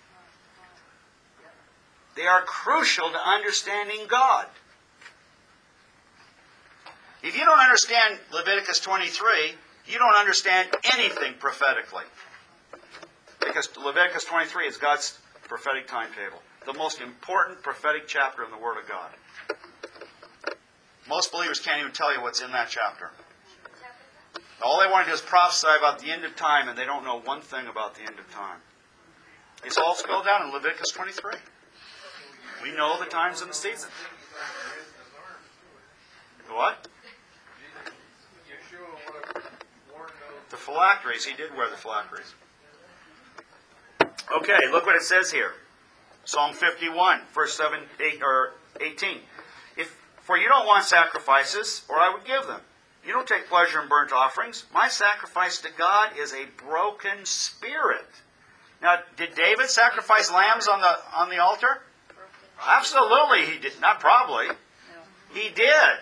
They are crucial to understanding God. If you don't understand Leviticus twenty-three, you don't understand anything prophetically. Because Leviticus twenty-three is God's prophetic timetable. The most important prophetic chapter in the Word of God. Most believers can't even tell you what's in that chapter. All they want to do is prophesy about the end of time, and they don't know one thing about the end of time. It's all spelled out in Leviticus twenty-three. We know the times and the seasons. What? The phylacteries. He did wear the phylacteries. Okay, look what it says here. Psalm fifty-one, verse seven, eight, or eighteen. If, for you don't want sacrifices, or I would give them. You don't take pleasure in burnt offerings. My sacrifice to God is a broken spirit. Now, did David sacrifice lambs on the on the altar? Absolutely, he did. Not probably. He did.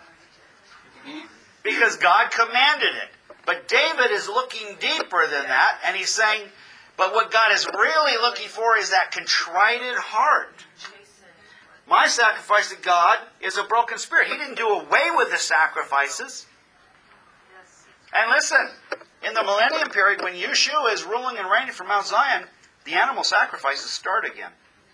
Because God commanded it. But David is looking deeper than that, and he's saying, but what God is really looking for is that contrite heart. My sacrifice to God is a broken spirit. He didn't do away with the sacrifices. And listen, in the millennium period, when Yeshua is ruling and reigning from Mount Zion, the animal sacrifices start again.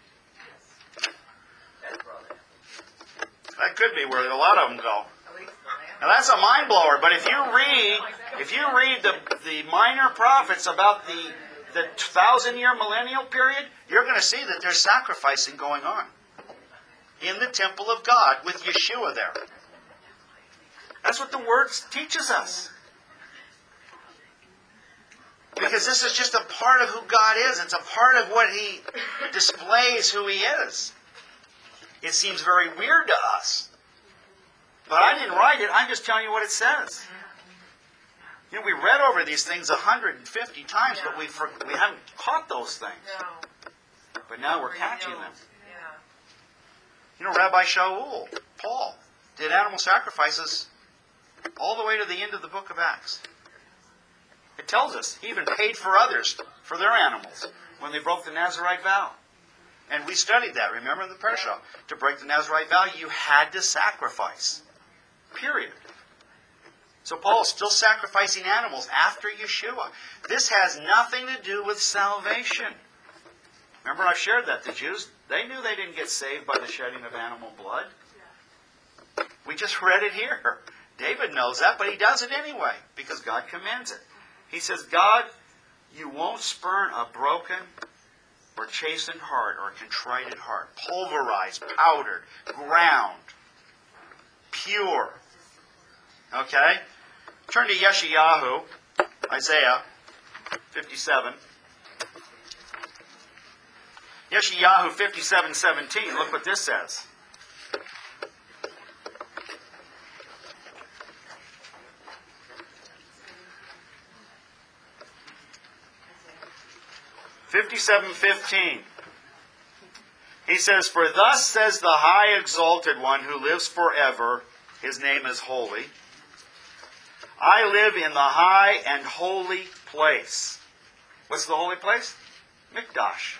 That could be where a lot of them go. Now that's a mind blower. But if you read, if you read the the minor prophets about the the thousand year millennial period, you're going to see that there's sacrificing going on in the temple of God with Yeshua there. That's what the Word teaches us. Because this is just a part of who God is. It's a part of what He displays who He is. It seems very weird to us. But I didn't write it. I'm just telling you what it says. You know, we read over these things one hundred fifty times, but we we haven't caught those things. But now we're catching them. You know, Rabbi Shaul, Paul, did animal sacrifices all the way to the end of the book of Acts. It tells us he even paid for others for their animals when they broke the Nazirite vow. And we studied that, remember, in the parashah. To break the Nazirite vow, you had to sacrifice. Period. So Paul's still sacrificing animals after Yeshua. This has nothing to do with salvation. Remember, I've shared that. The Jews, they knew they didn't get saved by the shedding of animal blood. We just read it here. David knows that, but he does it anyway, because God commands it. He says, God, you won't spurn a broken or chastened heart or a contrite heart. Pulverized, powdered, ground, pure. Okay? Turn to Yeshayahu, Isaiah fifty-seven. Yeshayahu fifty-seven seventeen. Look what this says. fifty-seven fifteen. He says, for thus says the high exalted one who lives forever, his name is holy. I live in the high and holy place. What's the holy place? Mikdash.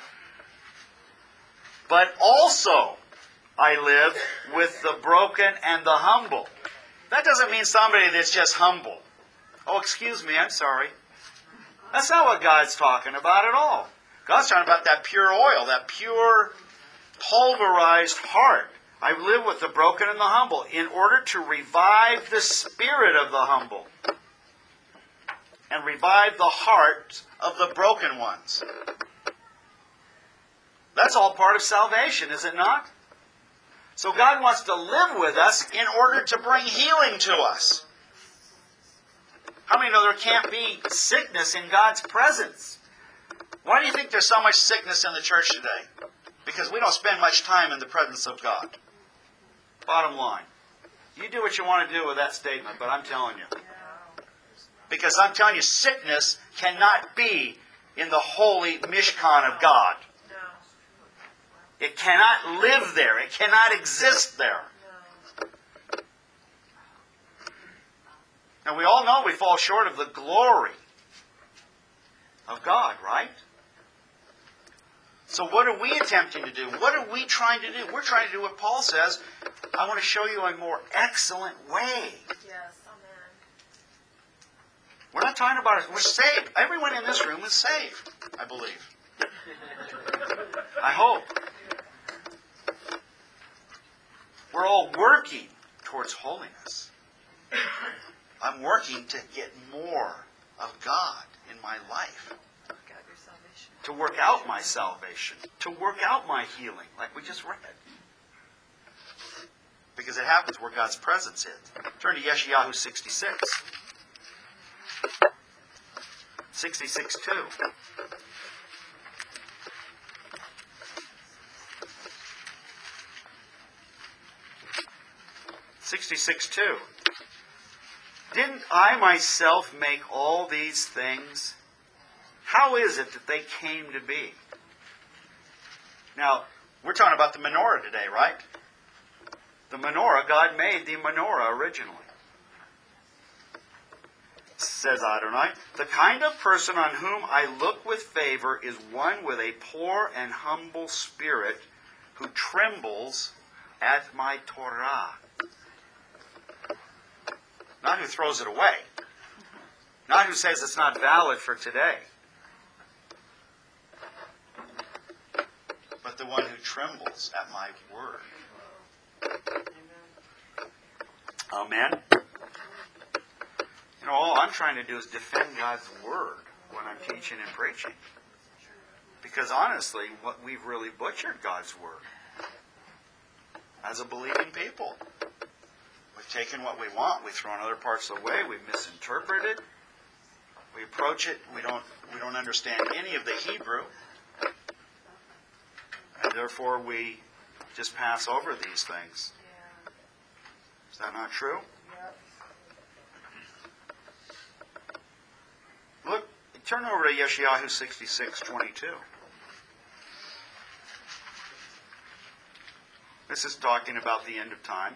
But also I live with the broken and the humble. That doesn't mean somebody that's just humble. Oh, excuse me, I'm sorry. That's not what God's talking about at all. God's talking about that pure oil, that pure, pulverized heart. I live with the broken and the humble in order to revive the spirit of the humble and revive the heart of the broken ones. That's all part of salvation, is it not? So God wants to live with us in order to bring healing to us. How many know there can't be sickness in God's presence? Why do you think there's so much sickness in the church today? Because we don't spend much time in the presence of God. Bottom line. You do what you want to do with that statement, but I'm telling you. Because I'm telling you, sickness cannot be in the holy Mishkan of God. It cannot live there. It cannot exist there. Now we all know we fall short of the glory of God, right? So what are we attempting to do? What are we trying to do? We're trying to do what Paul says. I want to show you a more excellent way. Yes, amen. We're not talking about it. We're saved. Everyone in this room is saved, I believe. I hope. We're all working towards holiness. I'm working to get more of God in my life. To work out my salvation. To work out my healing, like we just read. Because it happens where God's presence is. Turn to Yeshayahu sixty-six. sixty-six two. sixty-six two. Didn't I myself make all these things? How is it that they came to be? Now, we're talking about the menorah today, right? The menorah, God made the menorah originally. Says Adonai, the kind of person on whom I look with favor is one with a poor and humble spirit who trembles at my Torah. Not who throws it away. Not who says it's not valid for today. But the one who trembles at my word. Amen. You know, all I'm trying to do is defend God's word when I'm teaching and preaching. Because honestly, what we've really butchered God's word as a believing people. We've taken what we want, we've thrown other parts away, we've misinterpreted. We approach it, we don't we don't understand any of the Hebrew. And therefore we just pass over these things. Is that not true? Look, turn over to Yeshayahu sixty-six twenty-two. This is talking about the end of time.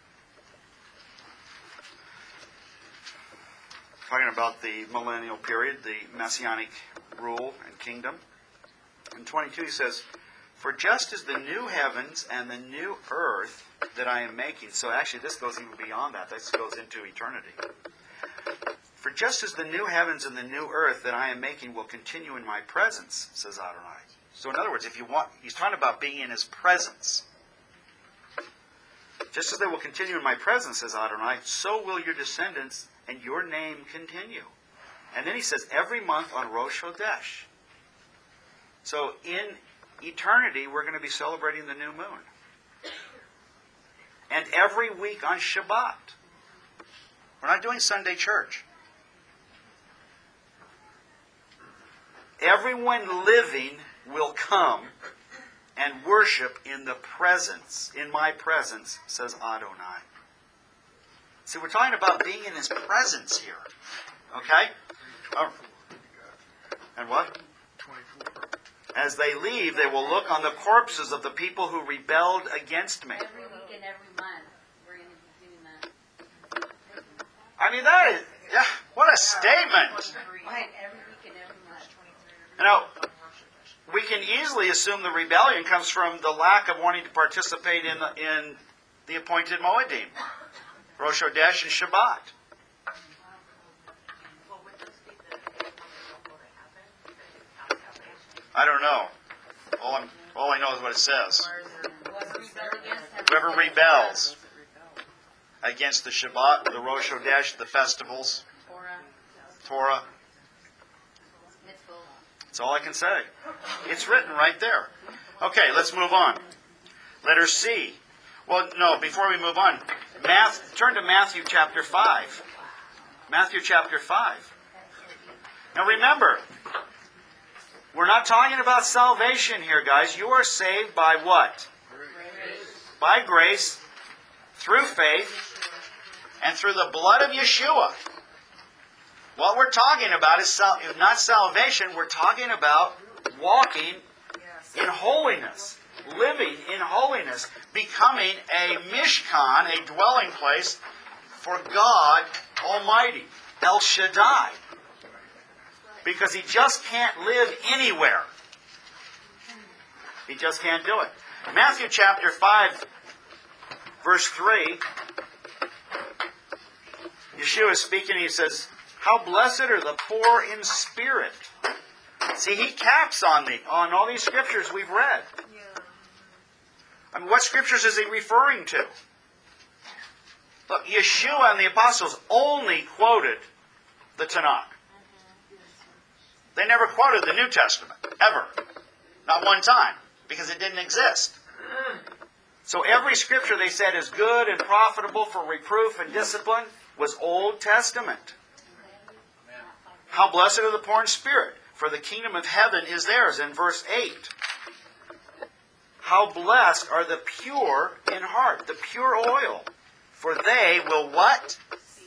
Talking about the millennial period, the messianic rule and kingdom. In twenty-two he says, for just as the new heavens and the new earth that I am making, so actually this goes even beyond that, this goes into eternity. For just as the new heavens and the new earth that I am making will continue in my presence, says Adonai. So in other words, if you want, he's talking about being in his presence. Just as they will continue in my presence, says Adonai, so will your descendants and your name continue. And then he says, every month on Rosh Chodesh. So in eternity, we're going to be celebrating the new moon. And every week on Shabbat. We're not doing Sunday church. Everyone living will come and worship in the presence, in my presence, says Adonai. See, we're talking about being in his presence here. Okay? Oh. And what? As they leave, they will look on the corpses of the people who rebelled against me. Every week and every month, we're going to be doing that. I mean, that is, yeah, what a statement. Right, every week and every month. You know, we can easily assume the rebellion comes from the lack of wanting to participate in the, in the appointed Moedim, Rosh Chodesh and Shabbat. Well, would those be the people that don't go to heaven, that have salvation? I don't know. All, I'm, all I know is what it says. Whoever rebels against the Shabbat, the Rosh Chodesh, the festivals, Torah. That's all I can say. It's written right there. Okay, let's move on. Letter C. Well, no, before we move on, Math, turn to Matthew chapter five. Matthew chapter five. Now remember, we're not talking about salvation here, guys. You are saved by what? Grace. By grace, through faith, and through the blood of Yeshua. What we're talking about is sal- not salvation. We're talking about walking in holiness, living in holiness, becoming a mishkan, a dwelling place for God Almighty, El Shaddai. Because he just can't live anywhere. He just can't do it. Matthew chapter five, verse three, Yeshua is speaking, he says, how blessed are the poor in spirit. See, he caps on the on all these scriptures we've read. I mean, what scriptures is he referring to? Look, Yeshua and the apostles only quoted the Tanakh. They never quoted the New Testament, ever. Not one time, because it didn't exist. So every scripture they said is good and profitable for reproof and discipline was Old Testament. How blessed are the poor in spirit, for the kingdom of heaven is theirs, in verse eight. How blessed are the pure in heart, the pure oil, For they will what?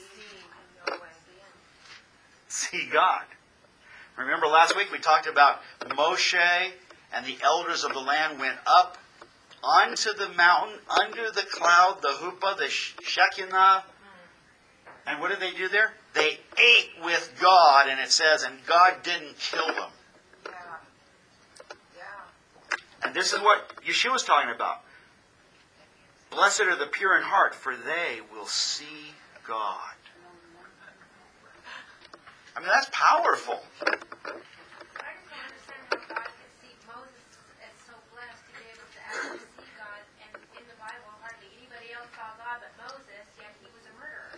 See God. Remember last week we talked about Moshe and the elders of the land went up onto the mountain, under the cloud, the huppah, the Shekinah. And what did they do there? They ate with God, and it says, and God didn't kill them. Yeah. Yeah. And this is what Yeshua's talking about. Blessed are the pure in heart, for they will see God. I mean, that's powerful. I just don't understand how God could see Moses as so blessed to be able to actually see God, and in the Bible, hardly anybody else saw God but Moses, yet he was a murderer.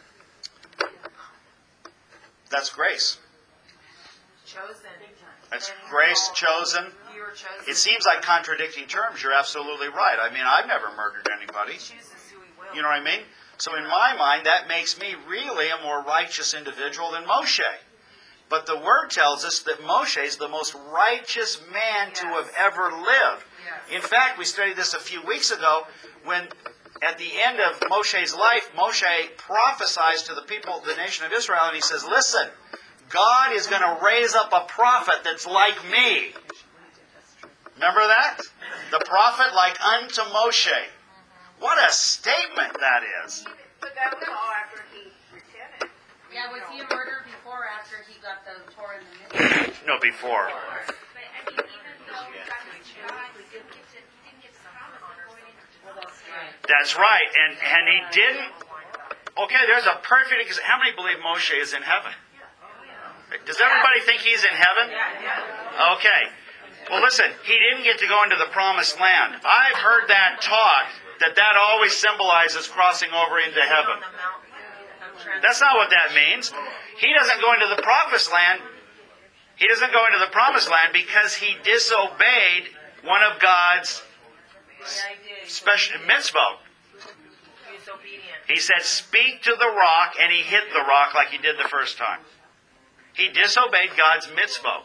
That's grace. Chosen. That's And grace all- chosen. You were chosen. It seems like contradicting terms. You're absolutely right. I mean, I've never murdered anybody. He chooses who he will. You know what I mean? So in my mind, that makes me really a more righteous individual than Moshe. But the Word tells us that Moshe is the most righteous man to have ever lived. Yes. In fact, we studied this a few weeks ago when at the end of Moshe's life, Moshe prophesies to the people, the nation of Israel, and he says, listen, God is going to raise up a prophet that's like me. Remember that? The prophet like unto Moshe. What a statement that is. But that was all after he repented. Yeah, was he a murderer before or after he got the Torah in the midst? No, before. But, I mean, even though God was God, he didn't get to, he didn't get the promise of going into the That's right. And, and he didn't. Okay, there's a perfect example. How many believe Moshe is in heaven? Does everybody think he's in heaven? Okay. Well, listen, he didn't get to go into the promised land. I've heard that taught, that that always symbolizes crossing over into heaven. That's not what that means. He doesn't go into the promised land. He doesn't go into the promised land because he disobeyed one of God's special mitzvot. He was obedient. He said, speak to the rock, and he hit the rock like he did the first time. He disobeyed God's mitzvot.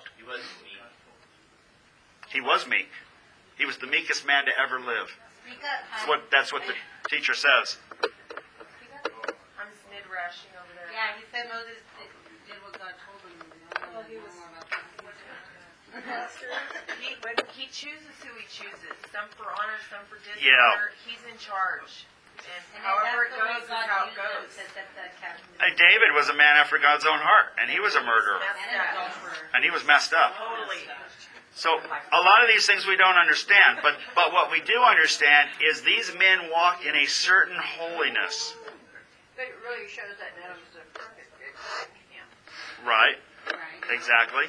He was meek. He was the meekest man to ever live. Speak up, That's honey. what, that's what the teacher says. I'm just mid-rashing over there. Yeah, he said Moses did, did what God told him. I don't know more about that. He, when he chooses who he chooses, some for honor, some for dishonor, Yeah. he's in charge. And, And however it that's the way goes is God how it used him goes. to set the captain. Uh, David was a man after God's own heart, and he was a murderer, And an adulterer. and he was messed up. Totally. So a lot of these things we don't understand, but, but what we do understand is these men walked in a certain holiness. But it really shows that none of us are perfect. except him. Right? Right. Exactly.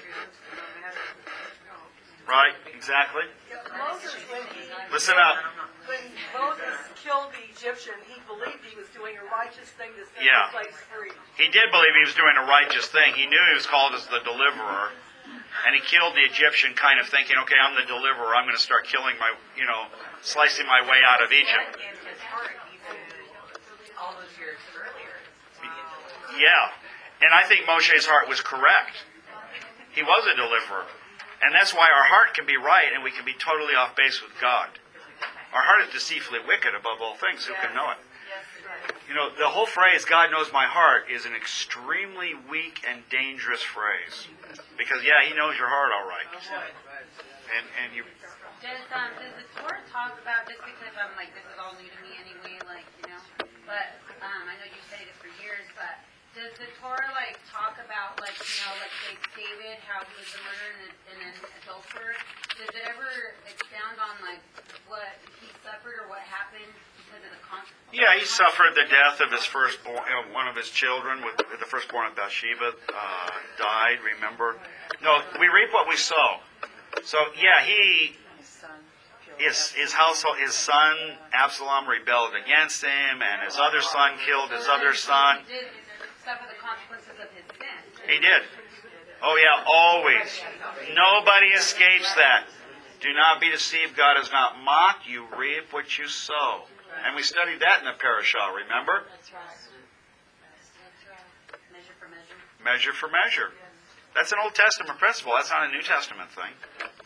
Right? Exactly. Moses, when he, Listen up. when Moses killed the Egyptian, he believed he was doing a righteous thing to set Yeah. the slaves free. He did believe he was doing a righteous thing. He knew he was called as the deliverer. And he killed the Egyptian kind of thinking, okay, I'm the deliverer. I'm going to start killing my, you know, slicing my way out of Egypt. In his heart, even all those years earlier. Yeah. And I think Moshe's heart was correct. He was a deliverer. And that's why our heart can be right and we can be totally off base with God. Our heart is deceitfully wicked above all things. Who can know it? You know, the whole phrase, God knows my heart, is an extremely weak and dangerous phrase. Because, yeah, he knows your heart all right. And, and you... Does, um, does the Torah talk about, just because I'm like, this is all new to me anyway, like, you know, but um, I know you've studied it for years, but does the Torah, like, talk about, like, you know, like, say, David, how he was a murderer and, a- and an adulterer? Does it ever expound on, like, what he suffered or what happened because of the consequences? Yeah, he suffered the death of his firstborn, you know, one of his children, with, with the firstborn of Bathsheba, uh, died, remember? No, we reap what we sow. So, yeah, he... His, his household, his son Absalom rebelled against him, and his other son killed his other son. He did suffer the consequences of his sin. He did. Oh yeah, always. Nobody escapes that. Do not be deceived. God is not mocked. You reap what you sow. And we studied that in the parashah, remember? That's right. That's right. Measure for measure. Measure for measure. That's an Old Testament principle. That's not a New Testament thing. Well,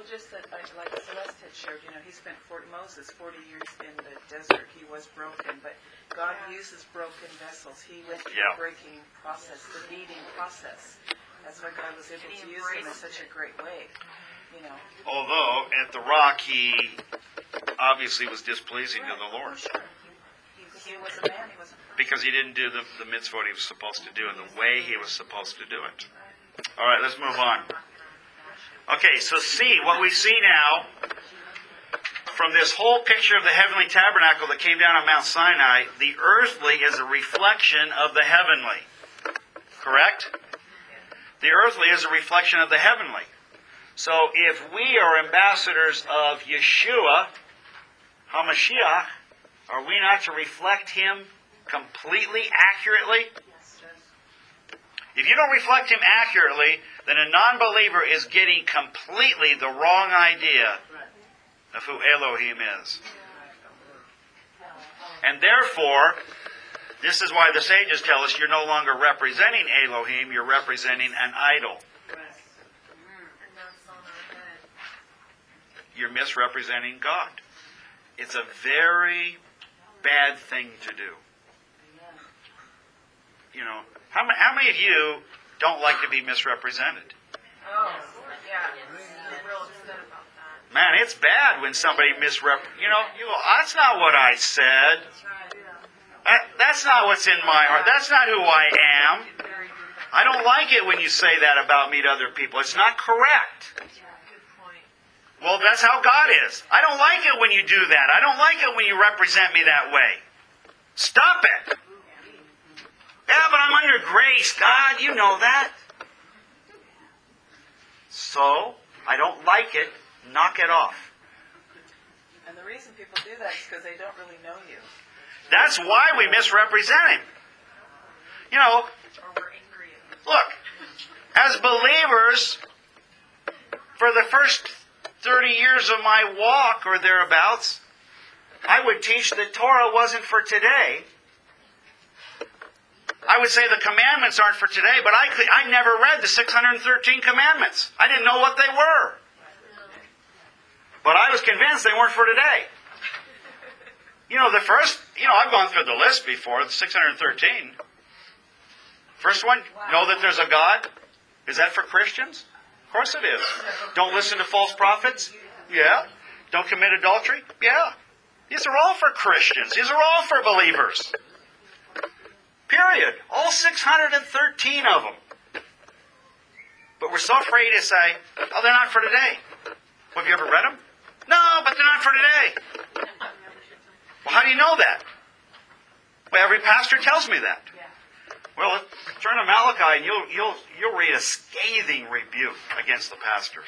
Well, just that, like, like Celeste had shared, you know, he spent forty, Moses, forty years in the desert. He was broken, but God uses broken vessels. He went through Yeah. the breaking process, the beating process. That's why God was able to use him in such a great way, you know. Although, at the rock, he obviously was displeasing to the Lord. He, he was a man, he was a person. Because he didn't do the, the mitzvot he was supposed to do in the way he was supposed to do it. All right, let's move on. Okay, so see, what we see now from this whole picture of the heavenly tabernacle that came down on Mount Sinai, the earthly is a reflection of the heavenly. Correct? The earthly is a reflection of the heavenly. So if we are ambassadors of Yeshua, HaMashiach, are we not to reflect him completely, accurately? If you don't reflect him accurately, then a non-believer is getting completely the wrong idea of who Elohim is. And therefore, this is why the sages tell us you're no longer representing Elohim, you're representing an idol. You're misrepresenting God. It's a very bad thing to do. You know, how, how many of you don't like to be misrepresented? Oh, yeah. I'm real upset about that. Man, it's bad when somebody misrep... You know, you go, that's not what I said. That, that's not what's in my heart. That's not who I am. I don't like it when you say that about me to other people. It's not correct. Good point. Well, that's how God is. I don't like it when you do that. I don't like it when you represent me that way. Stop it. Yeah, but I'm under grace, God. You know that. So, I don't like it. Knock it off. And the reason people do that is because they don't really know you. That's why we misrepresent him. You know, Or we're angry at him. look, as believers, for the first thirty years of my walk or thereabouts, I would teach that Torah wasn't for today. I would say the commandments aren't for today, but I could, I never read the six hundred thirteen commandments. I didn't know what they were. But I was convinced they weren't for today. You know, the first, you know, I've gone through the list before, the six hundred thirteen. First one, know that there's a God. Is that for Christians? Of course it is. Don't listen to false prophets? Yeah. Don't commit adultery? Yeah. These are all for Christians. These are all for believers. Period. All six hundred thirteen of them. But we're so afraid to say, oh, they're not for today. Well, have you ever read them? No, but they're not for today. Well, how do you know that? Well, every pastor tells me that. Well, turn to Malachi and you'll, you'll, you'll read a scathing rebuke against the pastors.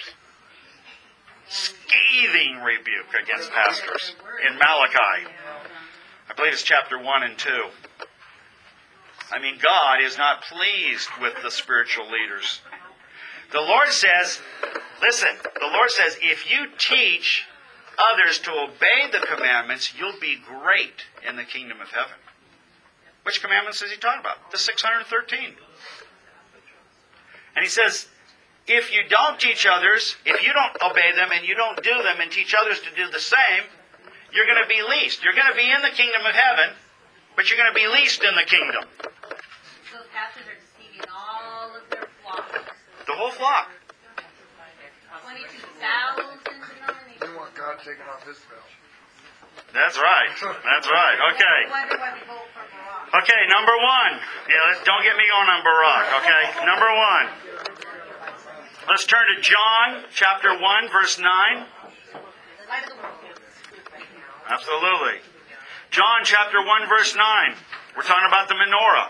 Scathing rebuke against pastors in Malachi. I believe it's chapter one and two. I mean, God is not pleased with the spiritual leaders. The Lord says, listen, the Lord says, if you teach others to obey the commandments, you'll be great in the kingdom of heaven. Which commandments is he talking about? The six hundred thirteen. And he says, if you don't teach others, if you don't obey them and you don't do them and teach others to do the same, you're going to be least. You're going to be in the kingdom of heaven, but you're going to be least in the kingdom. Those pastors are deceiving all of their flock. The whole flock. Twenty-two thousand We denominations. want God taking off his belt. That's right. That's right. Okay. Wonder why we vote for Barack. Okay, number one. Yeah, let's, don't get me going on Barak, okay? Number one. Let's turn to John chapter one, verse nine. The light of the world. Absolutely. John chapter one, verse nine. We're talking about the menorah.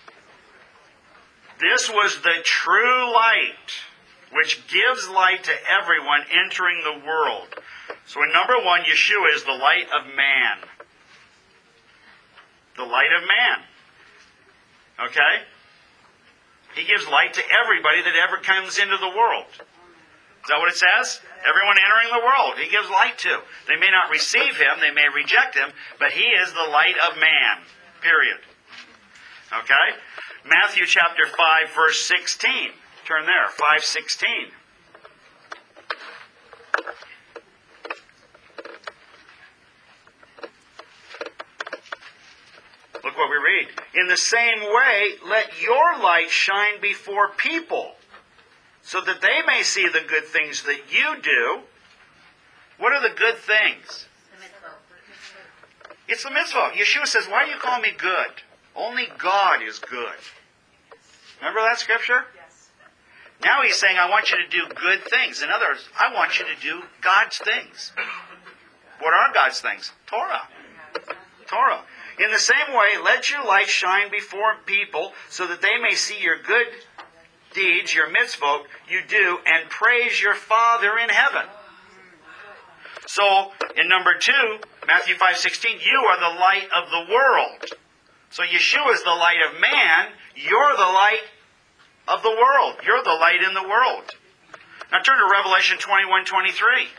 This was the true light, which gives light to everyone entering the world. So in number one, Yeshua is the light of man. The light of man. Okay? He gives light to everybody that ever comes into the world. Is that what it says? Everyone entering the world, he gives light to. They may not receive him, they may reject him, but he is the light of man. Period. Okay? Matthew chapter five, verse sixteen. Turn there, five sixteen. what we read. In the same way, let your light shine before people, so that they may see the good things that you do. What are the good things? It's the mitzvah. Yeshua says, why do you call me good? Only God is good. Remember that scripture? Yes. Now he's saying, I want you to do good things. In other words, I want you to do God's things. What are God's things? Torah. Torah. In the same way, let your light shine before people so that they may see your good deeds, your mitzvot, you do, and praise your Father in heaven. So, in number two, Matthew five sixteen, you are the light of the world. So Yeshua is the light of man. You're the light of the world. You're the light in the world. Now turn to Revelation twenty-one twenty-three.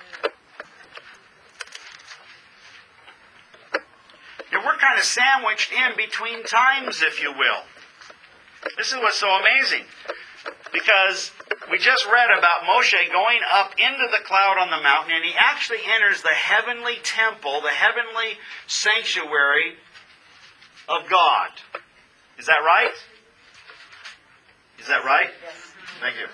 Now we're kind of sandwiched in between times, if you will. This is what's so amazing. Because we just read about Moshe going up into the cloud on the mountain, and he actually enters the heavenly temple, the heavenly sanctuary of God. Is that right? Is that right? Thank you.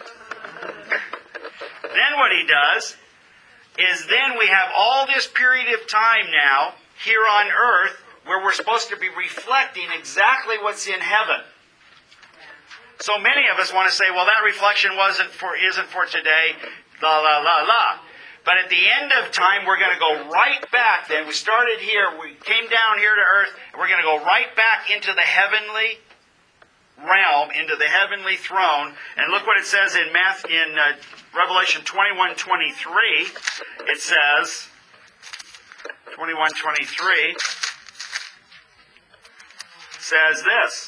Then what he does is then we have all this period of time now here on earth where we're supposed to be reflecting exactly what's in heaven. So many of us want to say, well, that reflection wasn't for, isn't for today, la, la, la, la. But at the end of time, we're going to go right back then. We started here, we came down here to earth, and we're going to go right back into the heavenly realm, into the heavenly throne. And look what it says in Math, in uh, Revelation twenty-one twenty-three. It says, twenty-one twenty-three, says this.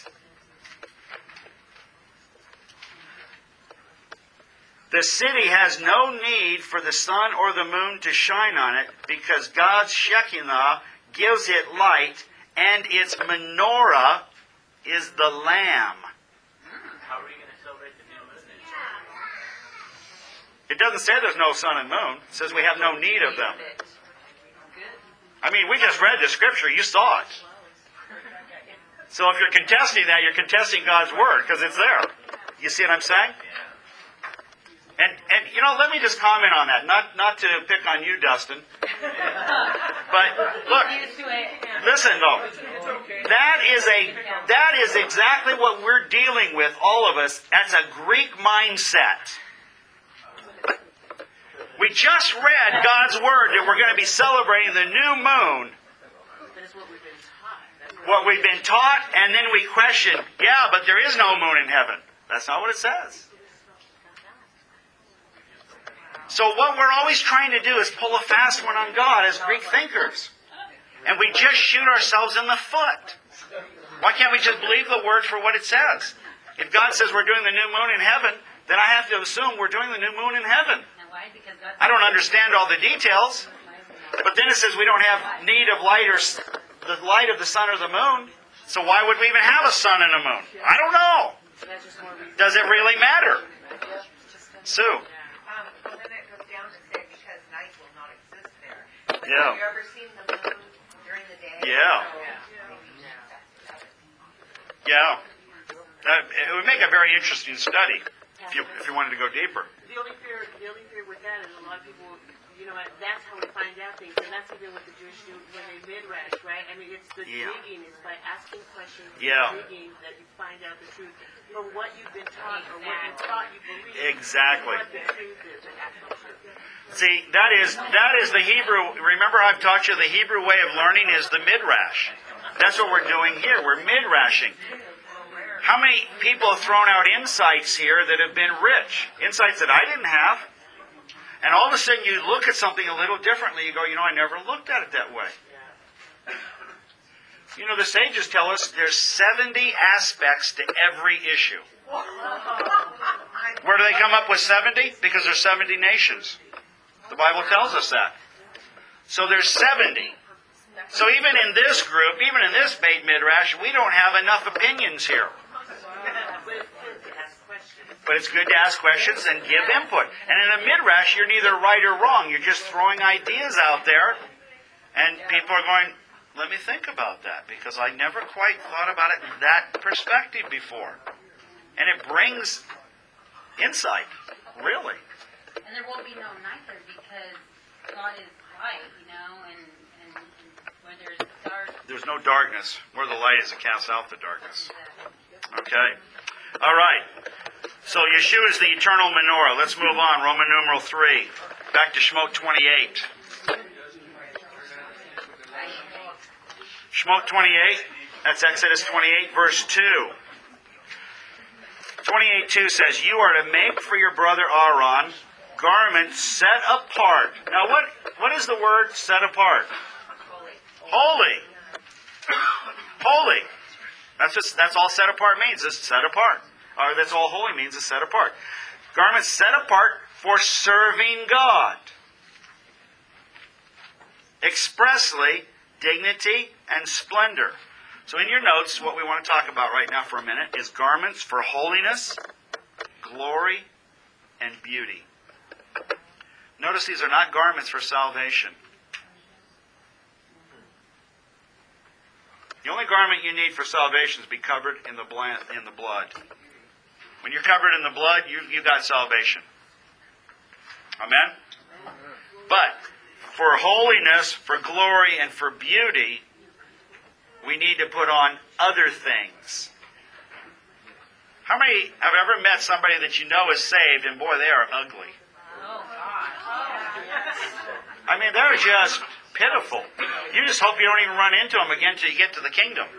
The city has no need for the sun or the moon to shine on it, because God's Shekinah gives it light, and its menorah is the Lamb. How are we going to celebrate the new moon? It doesn't say there's no sun and moon. It says we have no need of them. I mean, we just read the scripture. You saw it. So if you're contesting that, you're contesting God's word, because it's there. You see what I'm saying? And, and you know, let me just comment on that. Not not to pick on you, Dustin. But look, listen though. That is a that is exactly what we're dealing with, all of us. That's a Greek mindset. We just read God's word that we're going to be celebrating the new moon. That's what we've been taught. What we've been taught, and then we question, yeah, but there is no moon in heaven. That's not what it says. So what we're always trying to do is pull a fast one on God as Greek thinkers. And we just shoot ourselves in the foot. Why can't we just believe the word for what it says? If God says we're doing the new moon in heaven, then I have to assume we're doing the new moon in heaven. I don't understand all the details. But then it says we don't have need of light or the light of the sun or the moon. So why would we even have a sun and a moon? I don't know. Does it really matter? Sue? Um, well, then it goes down to say because night will not exist there. But Yeah. have you ever seen the moon during the day? Yeah. So, Yeah. That, it would make a very interesting study if you if you wanted to go deeper. The only fear, the only fear with that is a lot of people, you know, that's how we find out things, and that's even what the Jewish do when they midrash, right? I mean, it's the Yeah. digging, it's by asking questions, Yeah. digging that you find out the truth. From what you've been taught or what you thought you believed, Exactly. what the truth is, the actual truth. See, that is that is the Hebrew. Remember, I've taught you the Hebrew way of learning is the midrash. That's what we're doing here. We're midrashing. How many people have thrown out insights here that have been rich? Insights that I didn't have. And all of a sudden you look at something a little differently. You go, you know, I never looked at it that way. You know, the sages tell us there's seventy aspects to every issue. Where do they come up with seventy? Because there's seventy nations. The Bible tells us that. So there's seventy. So even in this group, even in this Beit Midrash, we don't have enough opinions here. But it's good to ask questions and give input. And in a Midrash, you're neither right or wrong. You're just throwing ideas out there. And people are going, let me think about that, because I never quite thought about it in that perspective before. And it brings insight, really. And there will be no night there because God is light, you know, and, and, and where there's dark. There's no darkness. Where the light is, it casts out the darkness. Okay? All right. So Yeshua is the eternal menorah. Let's move on. Roman numeral three. Back to Shemot twenty-eight. Shemot twenty-eight. That's Exodus twenty-eight, verse two. twenty-eight two says, "You are to make for your brother Aaron garments set apart." Now, what what is the word set apart? Holy. Holy. That's just, that's all set apart means, is set apart. Or that's all holy means, is set apart. Garments set apart for serving God. Expressly, dignity and splendor. So in your notes, what we want to talk about right now for a minute is garments for holiness, glory, and beauty. Notice these are not garments for salvation. The only garment you need for salvation is to be covered in the blood. In the blood. When you're covered in the blood, you you got salvation. Amen? But for holiness, for glory, and for beauty, we need to put on other things. How many have ever met somebody that you know is saved, and boy, they are ugly? I mean, they're just pitiful. You just hope you don't even run into them again until you get to the kingdom.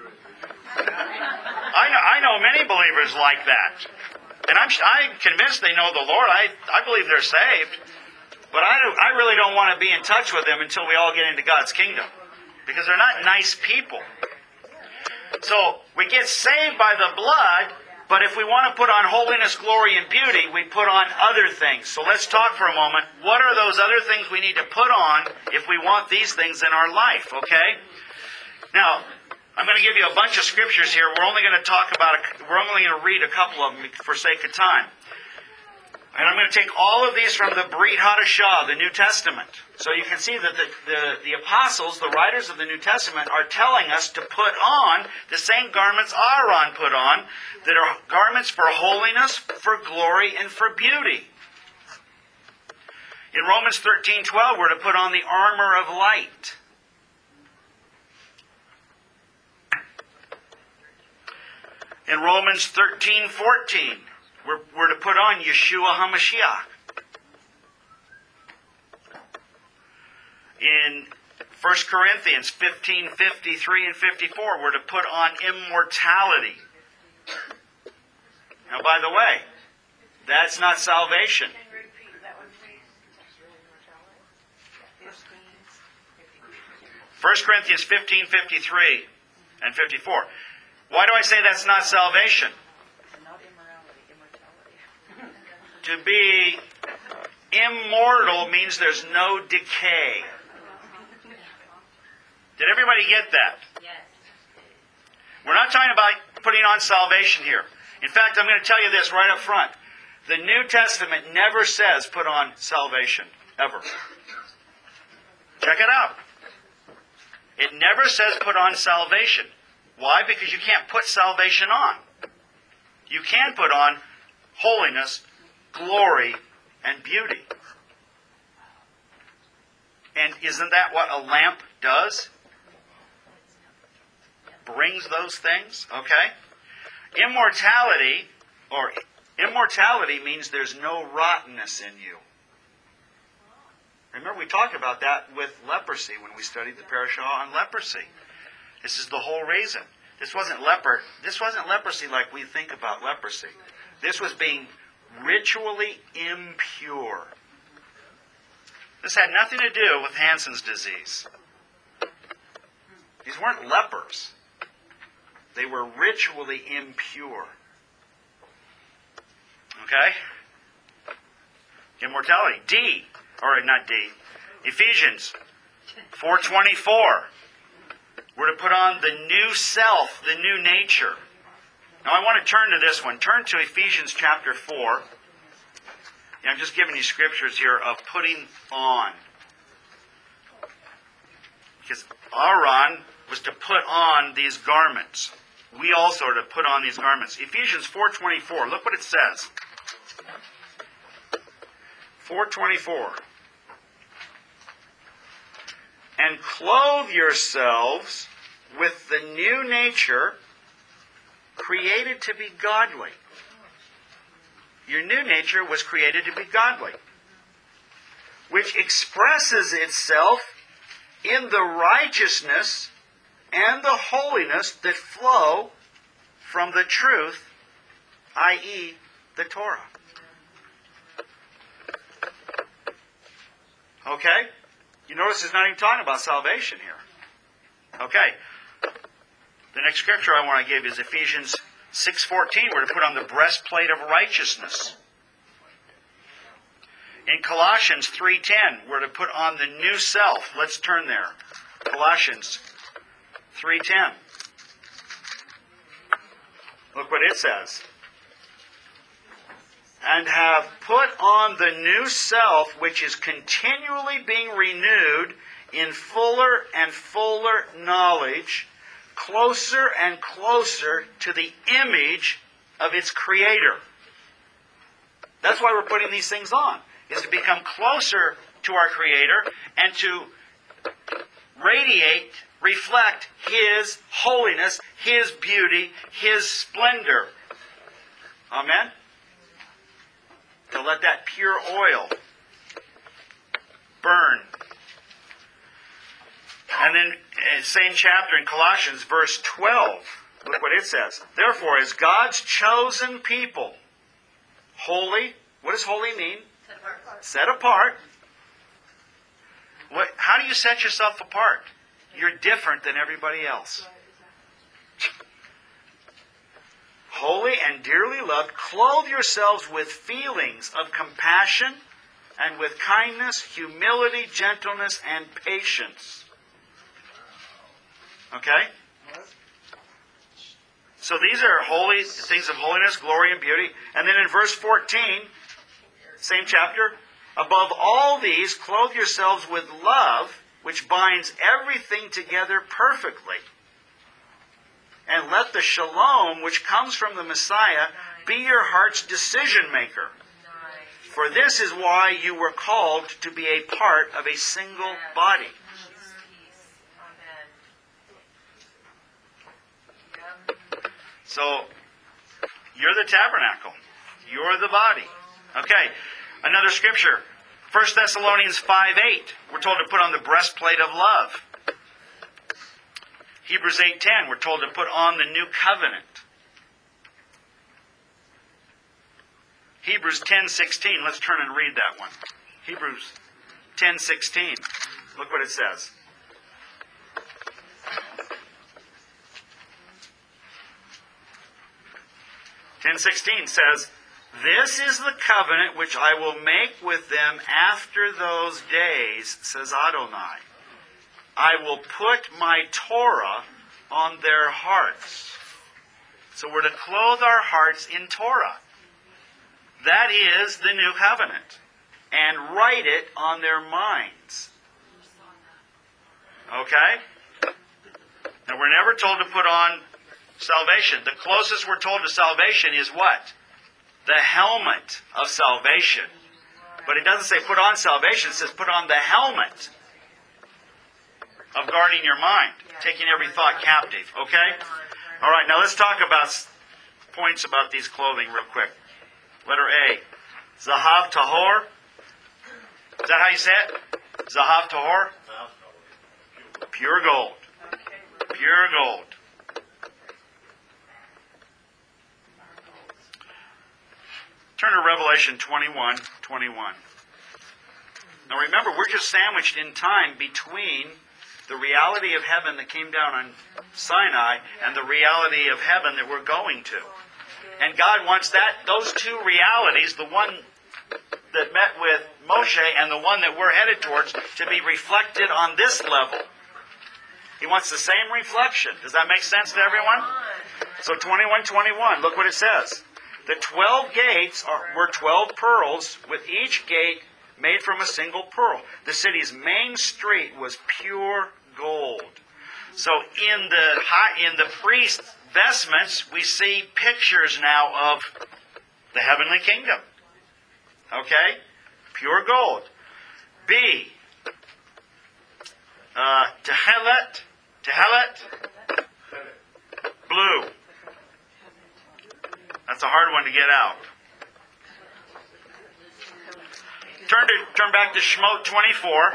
I know, I know many believers like that. And I'm, I'm convinced they know the Lord. I, I believe they're saved. But I, don't, I really don't want to be in touch with them until we all get into God's kingdom. Because they're not nice people. So, we get saved by the blood, but if we want to put on holiness, glory, and beauty, we put on other things. So let's talk for a moment. What are those other things we need to put on if we want these things in our life, okay? Now, I'm going to give you a bunch of scriptures here. We're only going to talk about, a, we're only going to read a couple of them for sake of time. And I'm going to take all of these from the Brit Hadashah, the New Testament. So you can see that the, the, the apostles, the writers of the New Testament, are telling us to put on the same garments Aaron put on, that are garments for holiness, for glory, and for beauty. In Romans thirteen twelve, we're to put on the armor of light. In Romans thirteen fourteen, we're, we're to put on Yeshua HaMashiach. In First Corinthians fifteen fifty-three and fifty-four, we're to put on immortality. Now, by the way, that's not salvation. First Corinthians fifteen fifty-three and fifty-four. Why do I say that's not salvation? Not immorality, immortality. To be immortal means there's no decay. Did everybody get that? Yes. We're not talking about putting on salvation here. In fact, I'm going to tell you this right up front. The New Testament never says put on salvation, ever. Check it out. It never says put on salvation. Why? Because you can't put salvation on. You can put on holiness, glory, and beauty. And isn't that what a lamp does? Brings those things, okay? Immortality, or immortality means there's no rottenness in you. Remember, we talked about that with leprosy when we studied the parashah on leprosy. This is the whole reason. This wasn't leper. This wasn't leprosy like we think about leprosy. This was being ritually impure. This had nothing to do with Hansen's disease. These weren't lepers. They were ritually impure. Okay? Immortality. D. Or not D. Ephesians four twenty-four. We're to put on the new self, the new nature. Now I want to turn to this one. Turn to Ephesians chapter four. And I'm just giving you scriptures here of putting on. Because Aaron was to put on these garments. We also are to put on these garments. Ephesians four twenty-four, look what it says. four twenty-four. And clothe yourselves with the new nature created to be godly. Your new nature was created to be godly, which expresses itself in the righteousness and the holiness that flow from the truth, that is the Torah. Okay? You notice it's not even talking about salvation here. Okay. The next scripture I want to give is Ephesians six fourteen. We're to put on the breastplate of righteousness. In Colossians three ten, we're to put on the new self. Let's turn there. Colossians three ten. Look what it says. And have put on the new self, which is continually being renewed in fuller and fuller knowledge, closer and closer to the image of its creator. That's why we're putting these things on, is to become closer to our creator and to radiate, reflect His holiness, His beauty, His splendor. Amen? To let that pure oil burn. And then, same chapter in Colossians, verse twelve. Look what it says. Therefore, as God's chosen people, holy, what does holy mean? Set apart. Set apart. What, how do you set yourself apart? You're different than everybody else. Holy and dearly loved, clothe yourselves with feelings of compassion and with kindness, humility, gentleness, and patience. Okay? So these are holy things of holiness, glory, and beauty. And then in verse fourteen, same chapter, above all these, clothe yourselves with love, which binds everything together perfectly. And let the shalom, which comes from the Messiah, be your heart's decision maker. For this is why you were called to be a part of a single body. So, you're the tabernacle. You're the body. Okay, another scripture. First Thessalonians five eight. We're told to put on the breastplate of love. Hebrews eight ten. We're told to put on the new covenant. Hebrews ten sixteen. Let's turn and read that one. Hebrews ten sixteen. Look what it says. ten sixteen says, "This is the covenant which I will make with them after those days, says Adonai. I will put my Torah on their hearts." So we're to clothe our hearts in Torah. That is the new covenant. And write it on their minds. Okay? Now we're never told to put on salvation. The closest we're told to salvation is what? The helmet of salvation. But it doesn't say put on salvation. It says put on the helmet of guarding your mind, taking every thought captive. Okay? All right, now let's talk about points about these clothing real quick. Letter A. Zahav Tahor. Is that how you say it? Zahav Tahor? Pure gold. Pure gold. Turn to Revelation twenty-one twenty-one. Now remember, we're just sandwiched in time between the reality of heaven that came down on Sinai and the reality of heaven that we're going to. And God wants that, those two realities, the one that met with Moshe and the one that we're headed towards, to be reflected on this level. He wants the same reflection. Does that make sense to everyone? So twenty-one twenty-one, look what it says. The twelve gates are, were twelve pearls, with each gate made from a single pearl. The city's main street was pure gold. So in the high, in the priest's vestments, we see pictures now of the heavenly kingdom. Okay? Pure gold. B. Uh, Tehelet. Tehelet. Blue. That's a hard one to get out. Turn to turn back to Shemot twenty-four.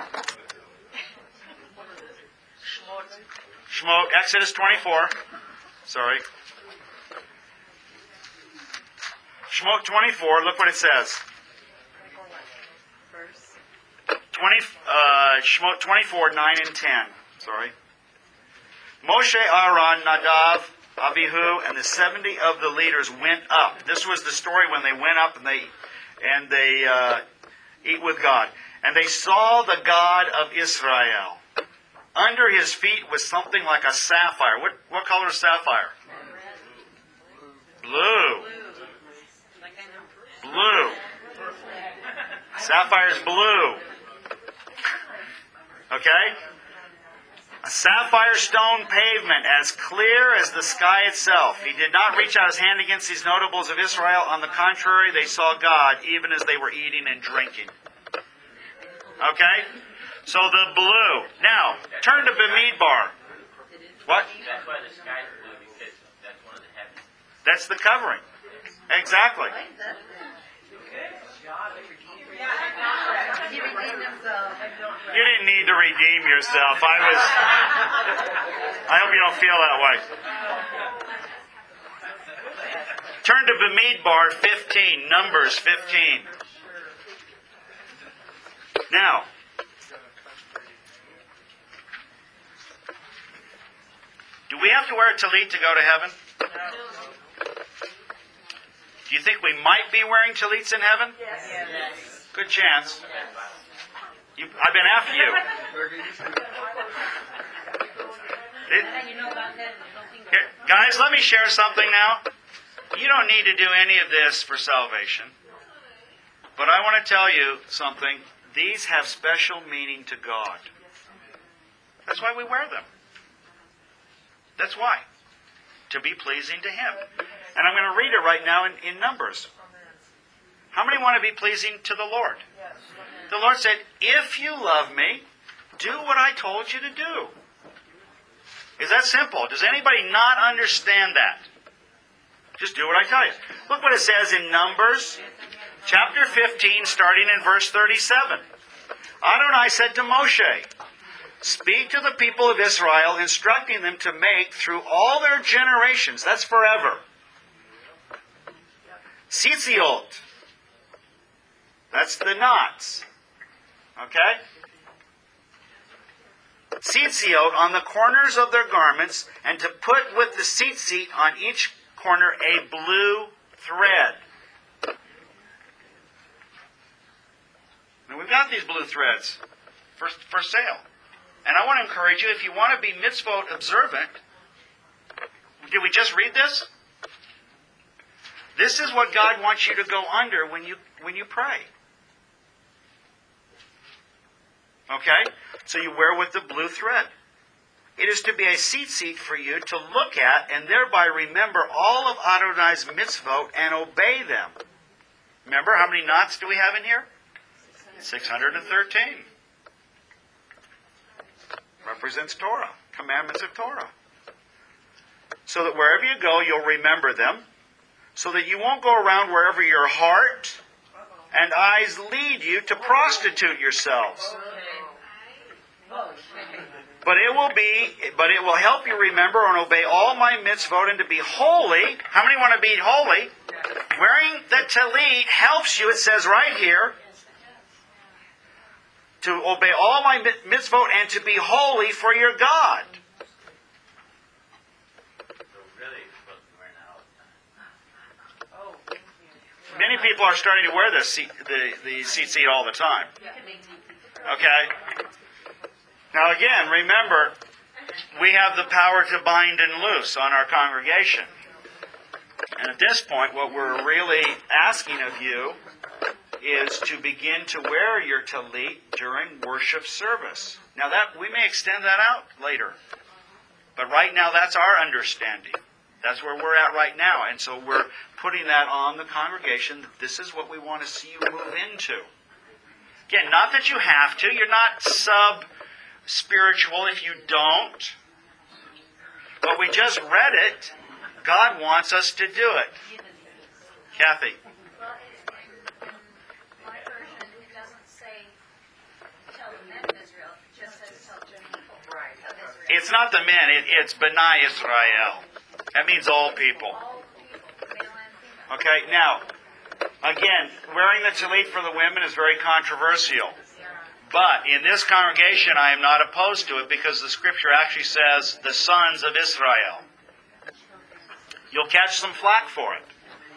Shemot, Exodus twenty-four. Sorry. Shemot twenty-four, look what it says. twenty, uh, Shemot twenty-four, nine and ten. Sorry. Moshe, Aaron, Nadav, Abihu, and the seventy of the leaders went up. This was the story when they went up and they and they uh, eat with God. And they saw the God of Israel. Under his feet was something like a sapphire. What what color is sapphire? Blue. Blue. Sapphire is blue. Okay? A sapphire stone pavement as clear as the sky itself. He did not reach out his hand against these notables of Israel. On the contrary, they saw God even as they were eating and drinking. Okay? So the blue. Now, turn to Bamidbar. What? That's why the sky is blue, because that's one of the heavens. That's the covering. Exactly. You didn't need to redeem yourself. I was. I hope you don't feel that way. Turn to Bamidbar fifteen, Numbers fifteen. Now, do we have to wear a tallit to go to heaven? Do you think we might be wearing tallits in heaven? Yes. Good chance. You, I've been after you. It, here, guys, let me share something now. You don't need to do any of this for salvation. But I want to tell you something. These have special meaning to God. That's why we wear them. That's why. To be pleasing to Him. And I'm going to read it right now in, in Numbers. How many want to be pleasing to the Lord? The Lord said, if you love me, do what I told you to do. Is that simple? Does anybody not understand that? Just do what I tell you. Look what it says in Numbers, chapter fifteen, starting in verse thirty-seven. Adonai said to Moshe, speak to the people of Israel, instructing them to make through all their generations, that's forever, tzitziot. That's the knots. Okay? Tzitziot on the corners of their garments, and to put with the tzitzit on each corner a blue thread. And we've got these blue threads for, for sale. And I want to encourage you, if you want to be mitzvot observant, did we just read this? This is what God wants you to go under when you when you pray. Okay? So you wear with the blue thread. It is to be a tzitzit for you to look at and thereby remember all of Adonai's mitzvot and obey them. Remember, how many knots do we have in here? six hundred thirteen. Represents Torah, commandments of Torah. So that wherever you go, you'll remember them. So that you won't go around wherever your heart and eyes lead you to prostitute yourselves. But it will be, but it will help you remember and obey all my mitzvot and to be holy. How many want to be holy? Wearing the tallit helps you, it says right here, to obey all my mitzvot and to be holy for your God. Many people are starting to wear the the, the tzitzit all the time. Okay? Now again, remember, we have the power to bind and loose on our congregation. And at this point, what we're really asking of you is to begin to wear your tallit during worship service. Now that we may extend that out later. But right now, that's our understanding. That's where we're at right now. And so we're putting that on the congregation. This is what we want to see you move into. Again, not that you have to. You're not sub-spiritual if you don't. But we just read it. God wants us to do it. Kathy. Well, in, in my version, it doesn't say tell the men of Israel, it just says tell the people Right. of Israel. It's not the men. It, it's B'nai Israel. That means all people. All people, male and female. Okay, now, again, wearing the tallit for the women is very controversial. But in this congregation, I am not opposed to it because the scripture actually says the sons of Israel. You'll catch some flack for it.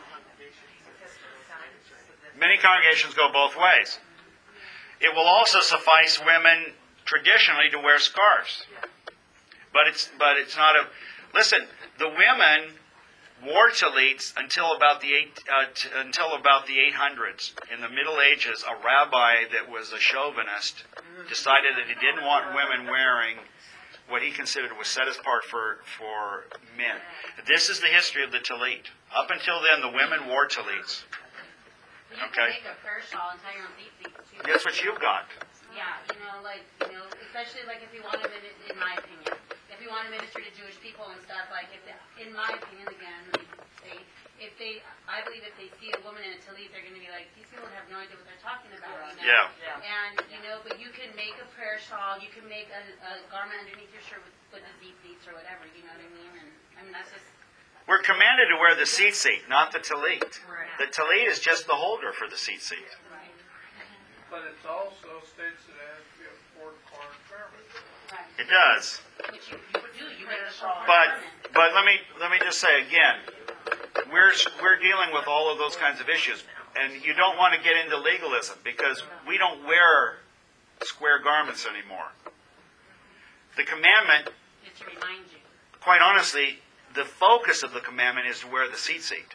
Many congregations go both ways. It will also suffice women traditionally to wear scarves. But it's but it's not a... Listen, the women wore tallits until about the eight uh, t- until about the eight hundreds. In the Middle Ages, a rabbi that was a chauvinist decided that he didn't want women wearing what he considered was set apart for for men. This is the history of the tallit. Up until then, the women wore tallits. You can Okay. make a prayer shawl and tie your own feet too. That's what you've got. Yeah, you know, like, you know, especially like if you want to, min- in my opinion, if you want to minister to Jewish people and stuff, like if, they, in my opinion, again, they, if they, I believe if they see a woman in a tallit, they're going to be like, these people have no idea what they're talking about, you know? Yeah. And, you know, but you can make a prayer shawl, you can make a, a garment underneath your shirt with, with the deep pleats or whatever, you know what I mean? And, I mean, that's just, We're commanded to wear the seat seat, not the tallit. The tallit is just the holder for the seat seat. right, But it also states that it has to be a four-cornered garment. right. It does. Which you, you do, you make a shawl. But but let me let me just say again, we're we're dealing with all of those kinds of issues, and you don't want to get into legalism because we don't wear square garments anymore. The commandment, Just to remind you. quite honestly, the focus of the commandment is to wear the seat seat,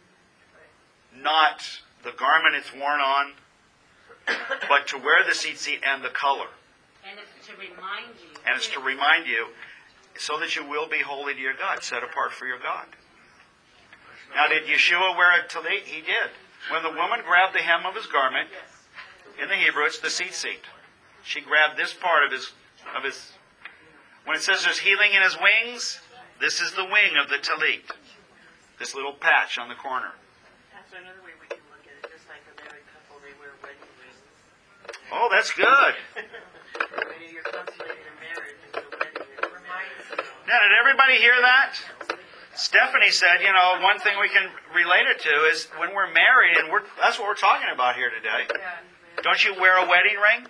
not the garment it's worn on, but to wear the seat seat and the color. And it's to remind you. And it's to remind you so that you will be holy to your God, set apart for your God. Now, did Yeshua wear a tallit? He did. When the woman grabbed the hem of his garment, in the Hebrew, it's the seat seat. She grabbed this part of his, of his. When it says there's healing in his wings, this is the wing of the tallit. This little patch on the corner. That's another way we can look at it, just like a married couple, they wear wedding rings. Oh, that's good. When you're consummating a marriage, it's a wedding, it reminds you. Now, did everybody hear that? Stephanie said, you know, one thing we can relate it to is when we're married, and we're, that's what we're talking about here today. Don't you wear a wedding ring?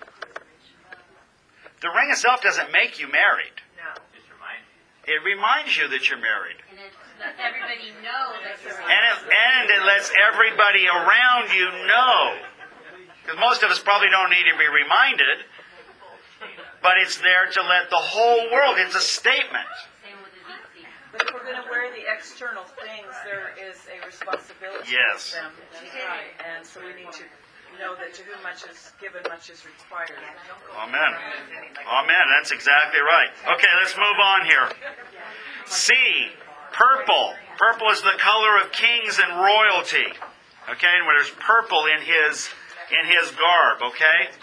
The ring itself doesn't make you married. Just remind you. It reminds you that you're married. And it lets everybody know that you're And it, and it lets everybody around you know. Because most of us probably don't need to be reminded. But it's there to let the whole world, it's a statement. same with the deep sea. But if we're going to wear the external things, there is a responsibility Yes. with them. And so we need to know that to whom much is given, much is required. Amen. Amen. That's exactly right. Okay, let's move on here. C, purple. Purple is the color of kings and royalty. Okay, and there's purple in his in his garb, okay?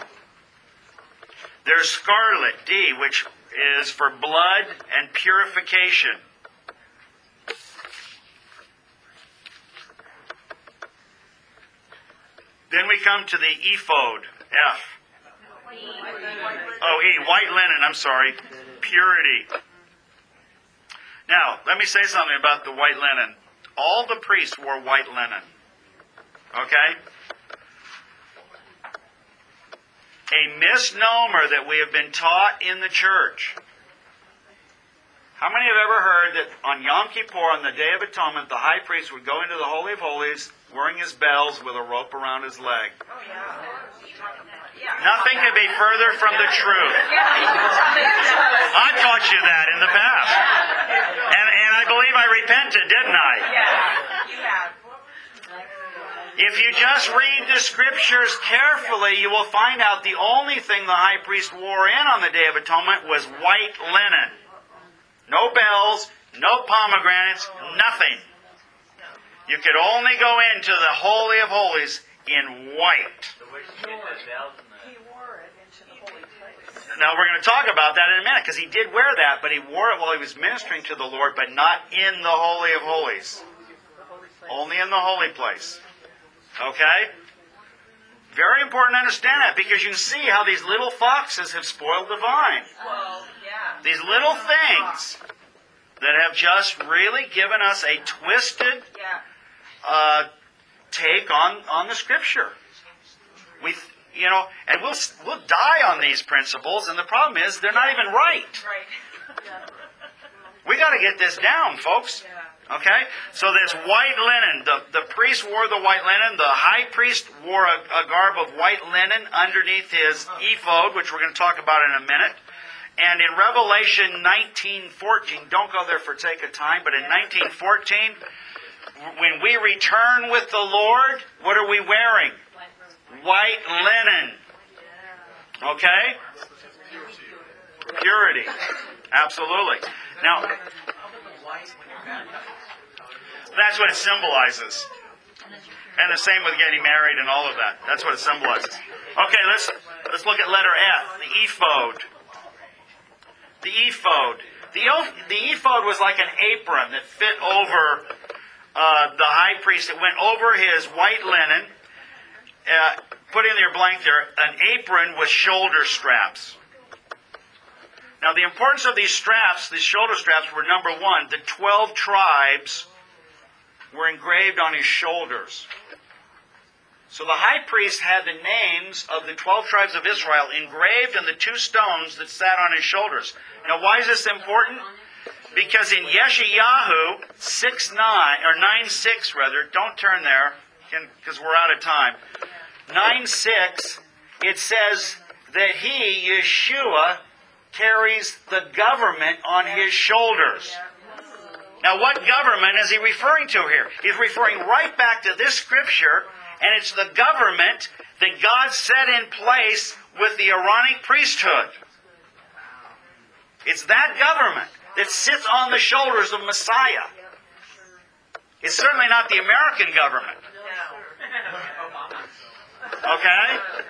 There's scarlet, D, which is for blood and purification. Then we come to the ephod, F. Oh, E, white linen, I'm sorry. Purity. Now, let me say something about the white linen. All the priests wore white linen. Okay? A misnomer that we have been taught in the church. How many have ever heard that on Yom Kippur, on the Day of Atonement, the high priest would go into the Holy of Holies wearing his bells with a rope around his leg? Nothing could be further from the truth. I taught you that in the past. And, and I believe I repented, didn't I? You have. If you just read the scriptures carefully, you will find out the only thing the high priest wore in on the Day of Atonement was white linen. No bells, no pomegranates, nothing. You could only go into the Holy of Holies in white. So where'd you get the bells and the... He wore it into the holy place. Now we're going to talk about that in a minute, because he did wear that, but he wore it while he was ministering to the Lord, but not in the Holy of Holies. Only in the holy place. Okay? Very important to understand that, because you can see how these little foxes have spoiled the vine. Well, yeah. These little things that have just really given us a twisted Yeah. uh, take on, on the Scripture. We, you know, and we'll we'll die on these principles, and the problem is they're not even right. Right. We got to get this down, folks. Okay? So this white linen, the, the priest wore the white linen, the high priest wore a, a garb of white linen underneath his ephod, which we're going to talk about in a minute. And in Revelation nineteen fourteen, don't go there for sake of time, but in nineteen fourteen, when we return with the Lord, what are we wearing? White linen. Okay? Purity. Absolutely. Now, that's what it symbolizes. And the same with getting married and all of that. That's what it symbolizes. Okay, let's let's look at letter F, the ephod. The ephod. The, the ephod was like an apron that fit over uh, the high priest. It went over his white linen. Uh, put in your blank there, an apron with shoulder straps. Now the importance of these straps, these shoulder straps, were number one, the twelve tribes were engraved on his shoulders. So the high priest had the names of the twelve tribes of Israel engraved in the two stones that sat on his shoulders. Now why is this important? Because in Yeshayahu six nine, or nine six rather, don't turn there, because we're out of time. nine six, it says that he, Yeshua, carries the government on his shoulders. Now what government is he referring to here? He's referring right back to this scripture, and it's the government that God set in place with the Aaronic priesthood. It's that government that sits on the shoulders of Messiah. It's certainly not the American government. Okay?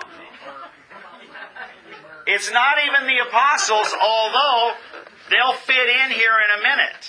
It's not even the apostles, although they'll fit in here in a minute.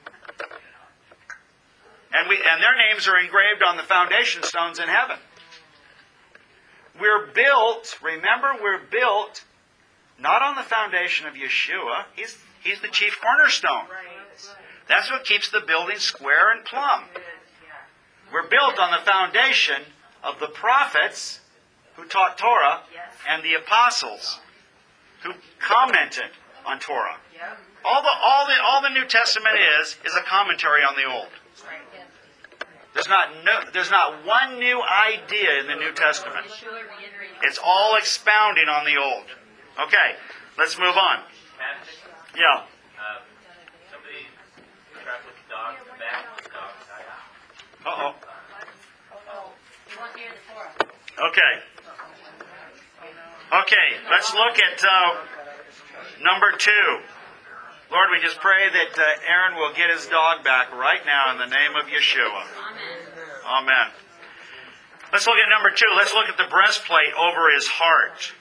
And we and their names are engraved on the foundation stones in heaven. We're built, remember, we're built not on the foundation of Yeshua. He's, he's the chief cornerstone. That's what keeps the building square and plumb. We're built on the foundation of the prophets who taught Torah and the apostles who commented on Torah. All the all the all the New Testament is is a commentary on the Old. There's not no, there's not one new idea in the New Testament. It's all expounding on the Old. Okay, let's move on. Pastor, Yeah. uh, somebody trapped with the dog in the back of the dog side. Uh-oh. You want to hear the Torah? Okay. Okay, let's look at uh, number two. Lord, we just pray that uh, Aaron will get his dog back right now in the name of Yeshua. Amen. Amen. Let's look at number two. Let's look at the breastplate over his heart.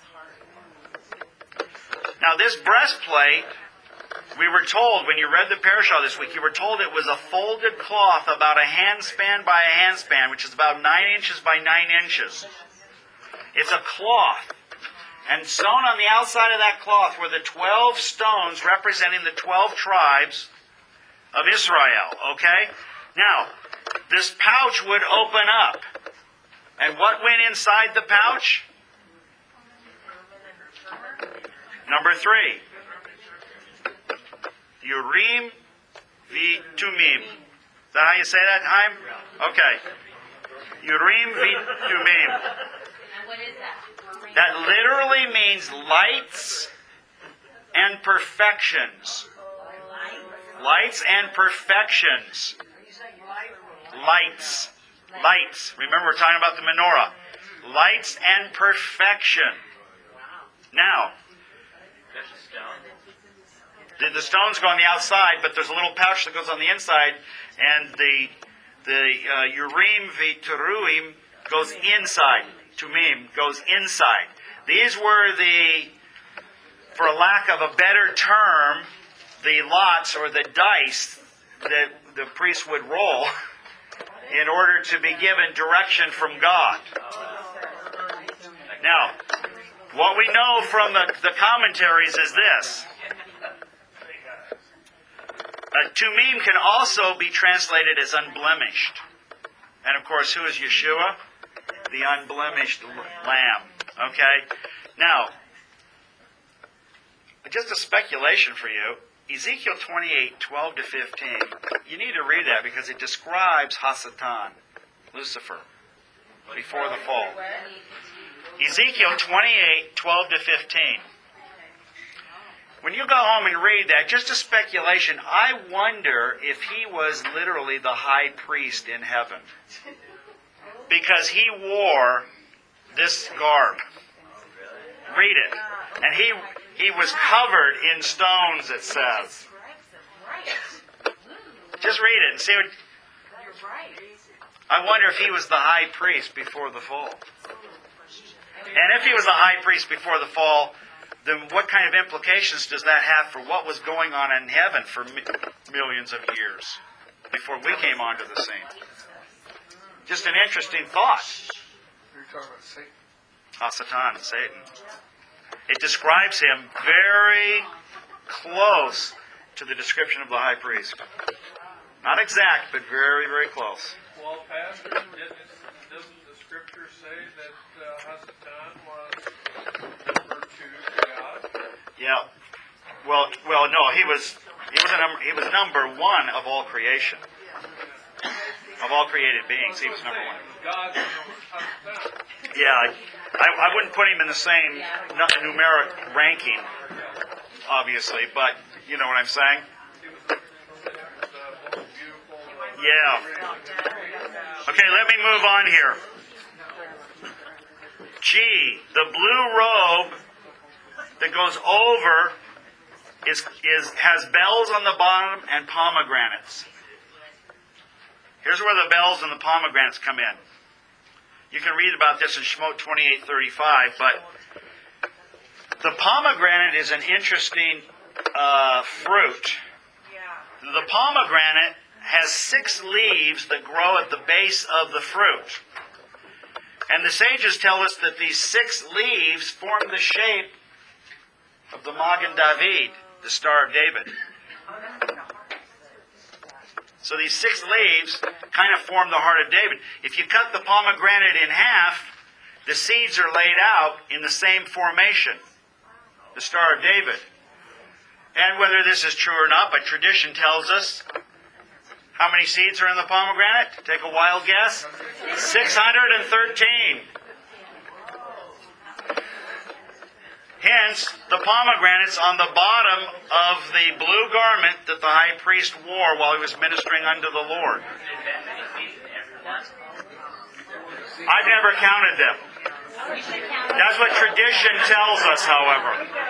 Now, this breastplate, we were told, when you read the parashah this week, you were told it was a folded cloth about a handspan by a handspan, which is about nine inches by nine inches. It's a cloth. And sewn on the outside of that cloth were the twelve stones representing the twelve tribes of Israel. Okay? Now, this pouch would open up. And what went inside the pouch? Number three. Urim v'tumim. Is that how you say that, Chaim? Okay. Urim v'tumim. And what is that? That literally means lights and perfections. Lights and perfections. Lights. Lights. Remember, we're talking about the menorah. Lights and perfection. Now, That's a stone. The, the stones go on the outside, but there's a little pouch that goes on the inside, and the the uh, urim v'teruim goes inside. Tumim goes inside. These were the, for lack of a better term, the lots or the dice that the priest would roll in order to be given direction from God. Now, what we know from the, the commentaries is this. Uh, Tumim can also be translated as unblemished. And of course, who is Yeshua? The unblemished lamb. Okay? Now, just a speculation for you. Ezekiel twenty-eight, twelve to fifteen. You need to read that because it describes Hasatan, Lucifer, before the fall. Ezekiel twenty-eight, twelve to fifteen. When you go home and read that, just a speculation, I wonder if he was literally the high priest in heaven. Because he wore this garb. Read it. And he he was covered in stones, it says. Just read it and see what... I wonder if he was the high priest before the fall. And if he was the high priest before the fall, then what kind of implications does that have for what was going on in heaven for mi- millions of years before we came onto the scene? Just an interesting thought. You're talking about Satan. Hasatan, Satan. It describes him very close to the description of the high priest. Not exact, but very, very close. Well, Pastor, didn't, doesn't the scripture say that uh, Hasatan was number two to God? Yeah. Well, well, no, he was he was a number he was number one of all creation. Of all created beings, he was number one. God's number Yeah, I, I wouldn't put him in the same numeric ranking, obviously, but you know what I'm saying? Yeah. Okay, let me move on here. G, the blue robe that goes over is is has bells on the bottom and pomegranates. Here's where the bells and the pomegranates come in. You can read about this in Shemot twenty-eight thirty-five, but the pomegranate is an interesting uh, fruit. The pomegranate has six leaves that grow at the base of the fruit. And the sages tell us that these six leaves form the shape of the Magen David, the Star of David. So these six leaves kind of form the heart of David. If you cut the pomegranate in half, the seeds are laid out in the same formation, the Star of David. And whether this is true or not, but tradition tells us, how many seeds are in the pomegranate? Take a wild guess. six hundred thirteen. Hence, the pomegranates on the bottom of the blue garment that the high priest wore while he was ministering unto the Lord. I've never counted them. That's what tradition tells us, however.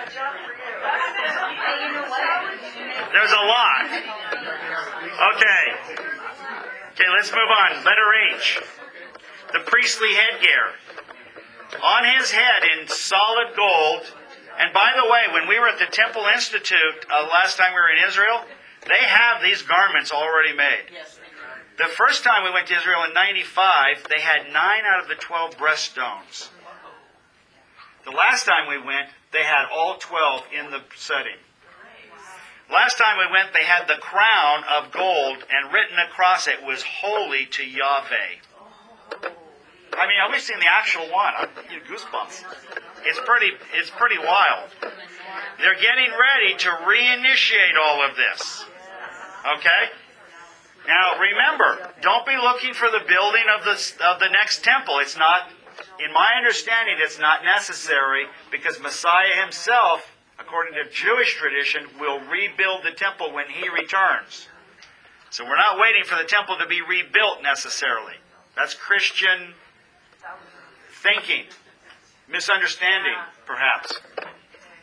There's a lot. Okay. Okay, let's move on. Letter H. The priestly headgear. On his head in solid gold. And by the way, when we were at the Temple Institute uh, last time we were in Israel, they have these garments already made. The first time we went to Israel in ninety-five, they had nine out of the twelve breaststones. The last time we went, they had all twelve in the setting. Last time we went, they had the crown of gold, and written across it was "Holy to Yahweh." I mean, I've only seen the actual one. I'm getting goosebumps. It's pretty, it's pretty wild. They're getting ready to reinitiate all of this. Okay? Now, remember, don't be looking for the building of the, of the next temple. It's not, in my understanding, it's not necessary because Messiah himself, according to Jewish tradition, will rebuild the temple when he returns. So we're not waiting for the temple to be rebuilt necessarily. That's Christian thinking. Misunderstanding, perhaps.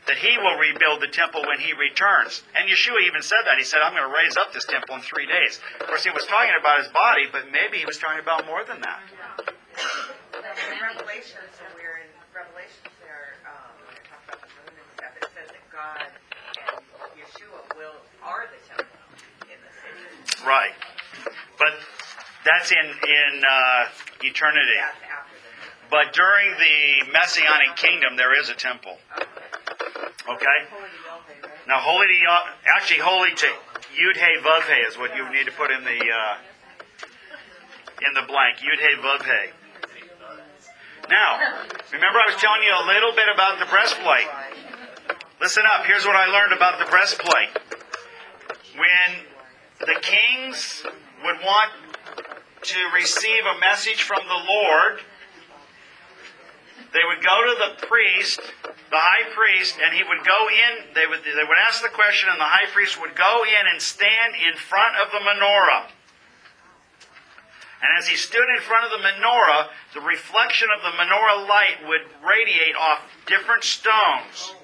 that he will rebuild the temple when he returns. And Yeshua even said that. He said, I'm going to raise up this temple in three days. Of course, he was talking about his body, but maybe he was talking about more than that. In Revelation, so we're in Revelation there, um, when it talks about the moon and stuff, it says that God and Yeshua will, are the temple in the city. Right. But that's in, in uh, eternity. That's after the But during the Messianic kingdom, there is a temple. Okay? Now, holy to Yah- actually, holy to Yud He Vav He is what you need to put in the uh, in the blank. Yud He Vav He. Now, remember I was telling you a little bit about the breastplate. Listen up. Here's what I learned about the breastplate. When the kings would want to receive a message from the Lord, they would go to the priest, the high priest, and he would go in, they would, they would ask the question, and the high priest would go in and stand in front of the menorah. And as he stood in front of the menorah, the reflection of the menorah light would radiate off different stones.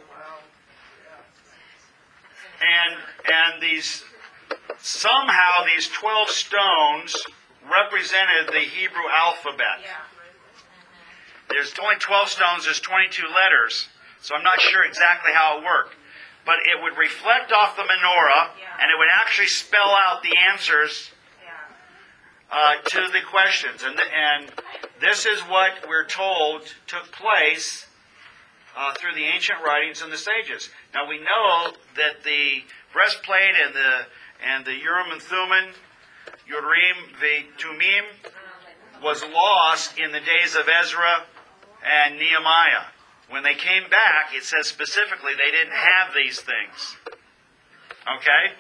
And, and these, somehow these twelve stones represented the Hebrew alphabet. There's only twelve stones, there's twenty-two letters, so I'm not sure exactly how it worked. But it would reflect off the menorah, and it would actually spell out the answers uh, to the questions. And, the, and this is what we're told took place uh, through the ancient writings and the sages. Now we know that the breastplate and the and the Urim and Thummim, Urim v'Tumim, was lost in the days of Ezra and Nehemiah. When they came back, it says specifically they didn't have these things. Okay?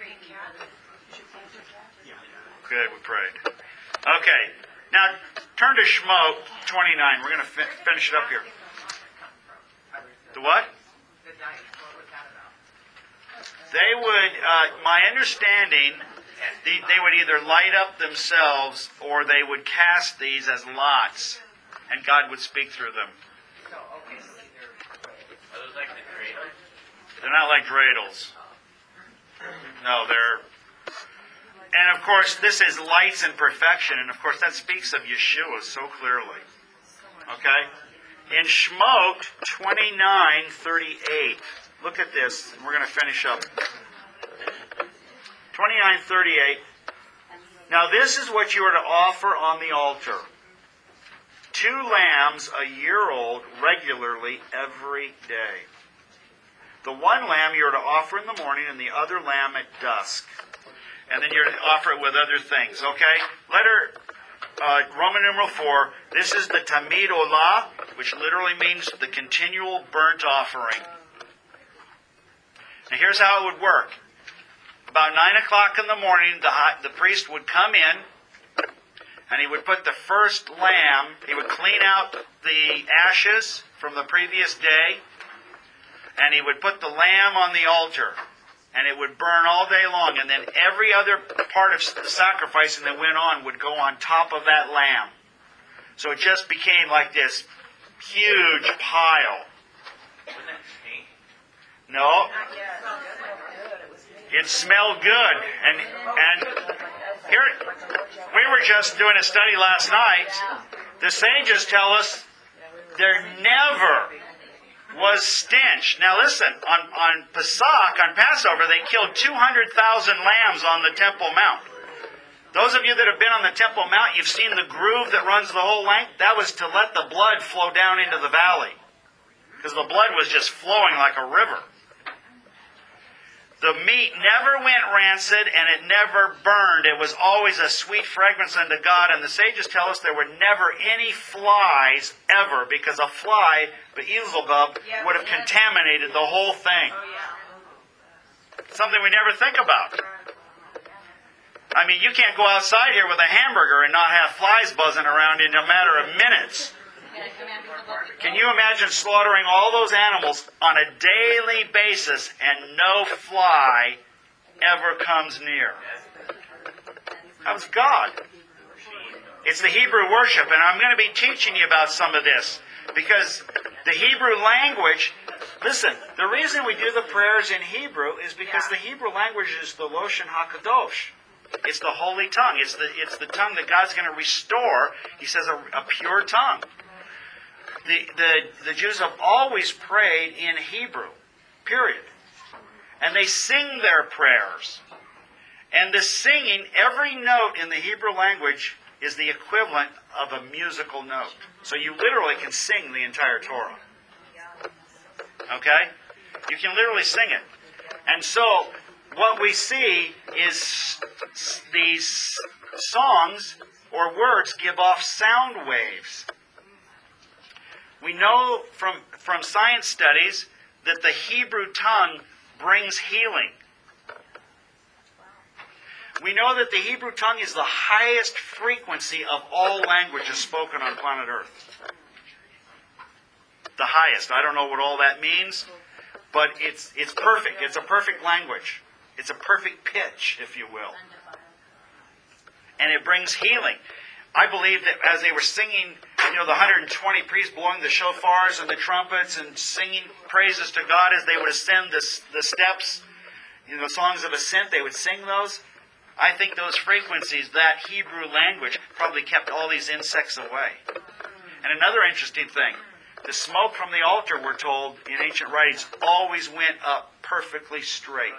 Good, we prayed. Okay, now turn to Shemot twenty-nine. We're going to fi- finish it up here. The what? The dice, what was that about? They would, uh, my understanding, they, they would either light up themselves or they would cast these as lots, and God would speak through them. So, okay, so either, Are those like the cradles? They're not like dreidels. No, they're... And of course, this is lights and perfection, and of course that speaks of Yeshua so clearly. Okay? In Shemot twenty-nine thirty-eight, look at this, and we're going to finish up. twenty-nine thirty-eight. Now this is what you are to offer on the altar. Two lambs a year old regularly every day. The one lamb you are to offer in the morning and the other lamb at dusk. And then you're to offer it with other things, okay? Letter, uh, Roman numeral four, this is the Tamid Olah, which literally means the continual burnt offering. Now here's how it would work. About nine o'clock in the morning, the, the priest would come in, and he would put the first lamb, he would clean out the ashes from the previous day, and he would put the lamb on the altar, and it would burn all day long, and then every other part of the sacrificing that went on would go on top of that lamb. So it just became like this huge pile. Wouldn't that stink? No, it smelled good, and and here we were just doing a study last night. The sages tell us there never was stench. Now listen, on, on Pesach, on Passover, they killed two hundred thousand lambs on the Temple Mount. Those of you that have been on the Temple Mount, you've seen the groove that runs the whole length. That was to let the blood flow down into the valley, because the blood was just flowing like a river. The meat never went rancid and it never burned. It was always a sweet fragrance unto God. And the sages tell us there were never any flies ever, because a fly, Beelzebub, would have contaminated the whole thing. Something we never think about. I mean, you can't go outside here with a hamburger and not have flies buzzing around in a matter of minutes. Can you imagine slaughtering all those animals on a daily basis and no fly ever comes near? That was God. It's the Hebrew worship, and I'm going to be teaching you about some of this, because the Hebrew language Listen, the reason we do the prayers in Hebrew is because the Hebrew language is the Loshen HaKadosh. It's the holy tongue. It's the, it's the tongue that God's going to restore. He says a, a pure tongue. The, the, the Jews have always prayed in Hebrew, period. And they sing their prayers. And the singing, every note in the Hebrew language is the equivalent of a musical note. So you literally can sing the entire Torah. Okay? You can literally sing it. And so, what we see is these songs or words give off sound waves. We know from, from science studies that the Hebrew tongue brings healing. We know that the Hebrew tongue is the highest frequency of all languages spoken on planet Earth. The highest. I don't know what all that means, but it's it's perfect. It's a perfect language. It's a perfect pitch, if you will. And it brings healing. I believe that as they were singing, you know, the one hundred twenty priests blowing the shofars and the trumpets and singing praises to God as they would ascend the, the steps, you know, songs of ascent, they would sing those. I think those frequencies, that Hebrew language, probably kept all these insects away. And another interesting thing, the smoke from the altar, we're told in ancient writings, always went up perfectly straight.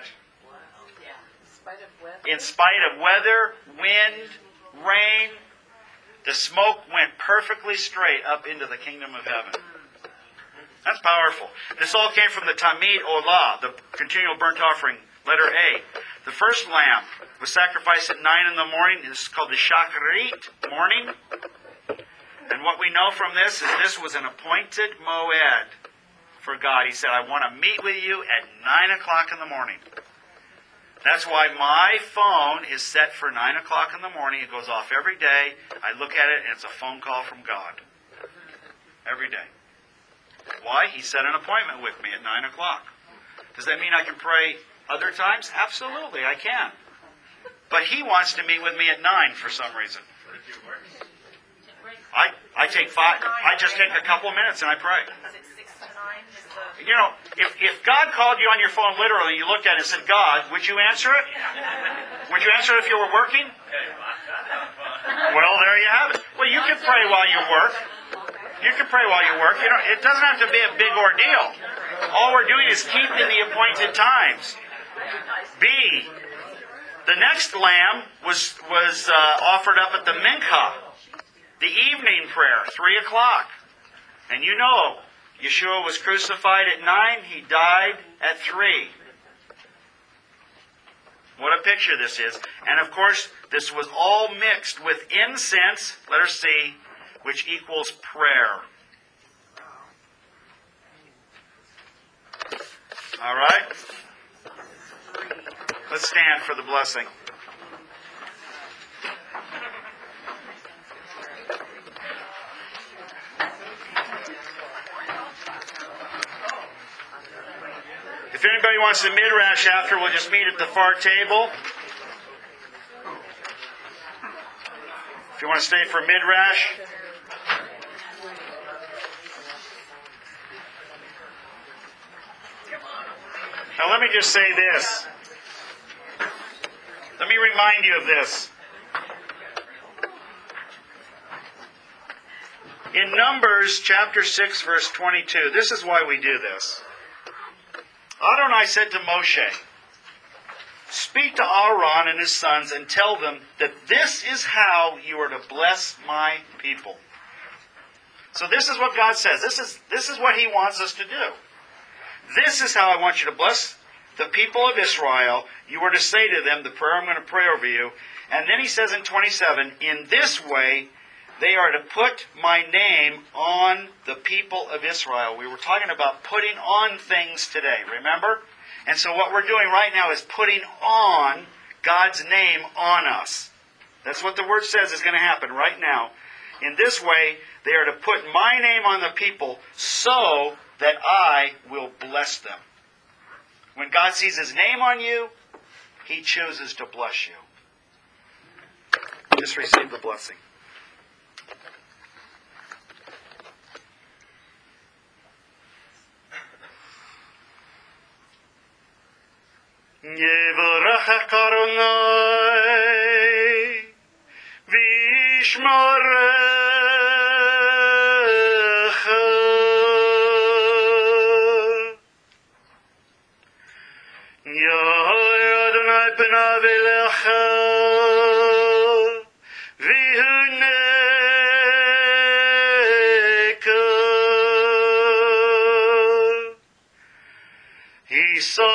In spite of weather, wind, rain, the smoke went perfectly straight up into the kingdom of heaven. That's powerful. This all came from the Tamid Olah, the continual burnt offering, letter A. The first lamb was sacrificed at nine in the morning. This is called the Shacharit, morning. And what we know from this is this was an appointed moed for God. He said, I want to meet with you at nine o'clock in the morning. That's why my phone is set for nine o'clock in the morning. It goes off every day. I look at it and it's a phone call from God. Every day. Why? He set an appointment with me at nine o'clock. Does that mean I can pray other times? Absolutely, I can. But He wants to meet with me at nine for some reason. I, I take five, I just take a couple of minutes and I pray. You know, if, if God called you on your phone literally, you looked at it and said, God, would you answer it? Would you answer it if you were working? Well, there you have it. Well, you can pray while you work. You can pray while you work. You know, it doesn't have to be a big ordeal. All we're doing is keeping the appointed times. B, the next lamb was, was uh, offered up at the Mincha, the evening prayer, three o'clock. And you know, Yeshua was crucified at nine, He died at three. What a picture this is. And of course, this was all mixed with incense, letter C, which equals prayer. All right? Let's stand for the blessing. If anybody wants to midrash after, we'll just meet at the far table. If you want to stay for midrash. Now let me just say this. Let me remind you of this. In Numbers chapter six, verse twenty-two, this is why we do this. Adonai said to Moshe, speak to Aaron and his sons and tell them that this is how you are to bless my people. So this is what God says. This is, this is what He wants us to do. This is how I want you to bless the people of Israel. You are to say to them the prayer I'm going to pray over you. And then He says in twenty-seven, in this way they are to put my name on the people of Israel. We were talking about putting on things today, remember? And so what we're doing right now is putting on God's name on us. That's what the Word says is going to happen right now. In this way, they are to put my name on the people so that I will bless them. When God sees His name on you, He chooses to bless you. Just receive the blessing. יברכך אדוני וישמרך. יאיר אדוני פניו אליך ויחנך. יישא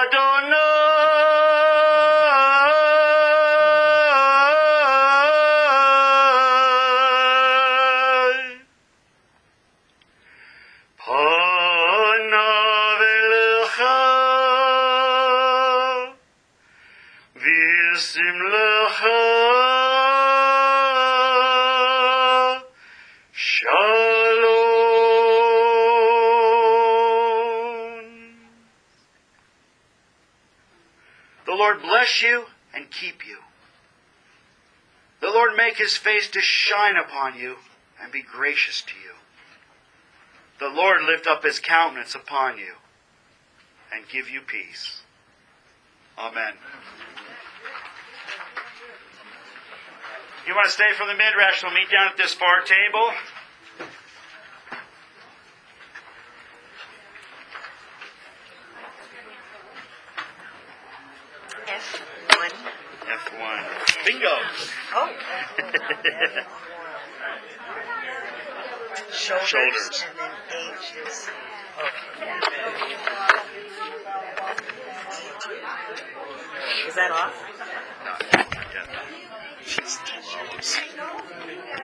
The Lord bless you and keep you. The Lord make His face to shine upon you and be gracious to you. The Lord lift up His countenance upon you and give you peace. Amen. You want to stay for the midrash? We'll meet down at this far table. F one. F one. Bingo! Oh. Shoulders, Shoulders. and then H is, okay. Is that off? Not yet. She's